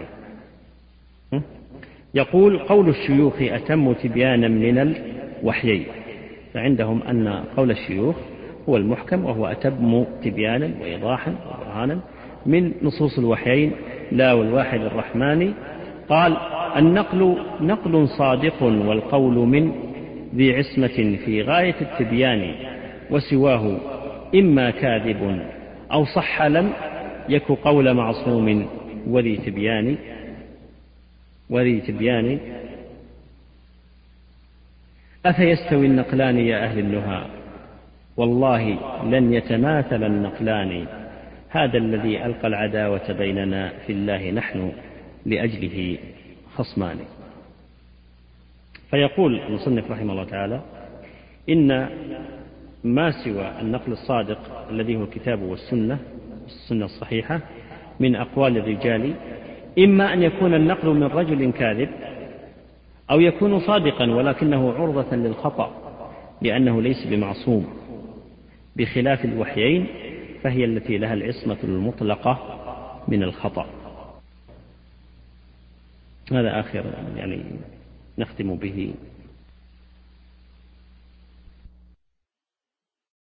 يقول قول الشيوخ أتم تبيانا من الوحيين، فعندهم أن قول الشيوخ هو المحكم وهو أتم تبيانا وإيضاحا وبرهانا من نصوص الوحيين لا والواحد الرحمن. قال النقل نقل صادق والقول من ذي عصمة في غاية التبيان، وسواه إما كاذب أو صح لم يك قول معصوم وذي تبيان. أفيستوي النقلان يا أهل النهى والله لن يتماثل النقلان، هذا الذي ألقى العداوة بيننا في الله نحن لأجله خصمان. فيقول المصنف رحمه الله تعالى إن ما سوى النقل الصادق الذي هو الكتاب والسنة الصحيحة من أقوال الرجال، إما أن يكون النقل من رجل كاذب أو يكون صادقا ولكنه عرضة للخطأ لأنه ليس بمعصوم بخلاف الوحيين فهي التي لها العصمة المطلقة من الخطأ. هذا آخر يعني نختم به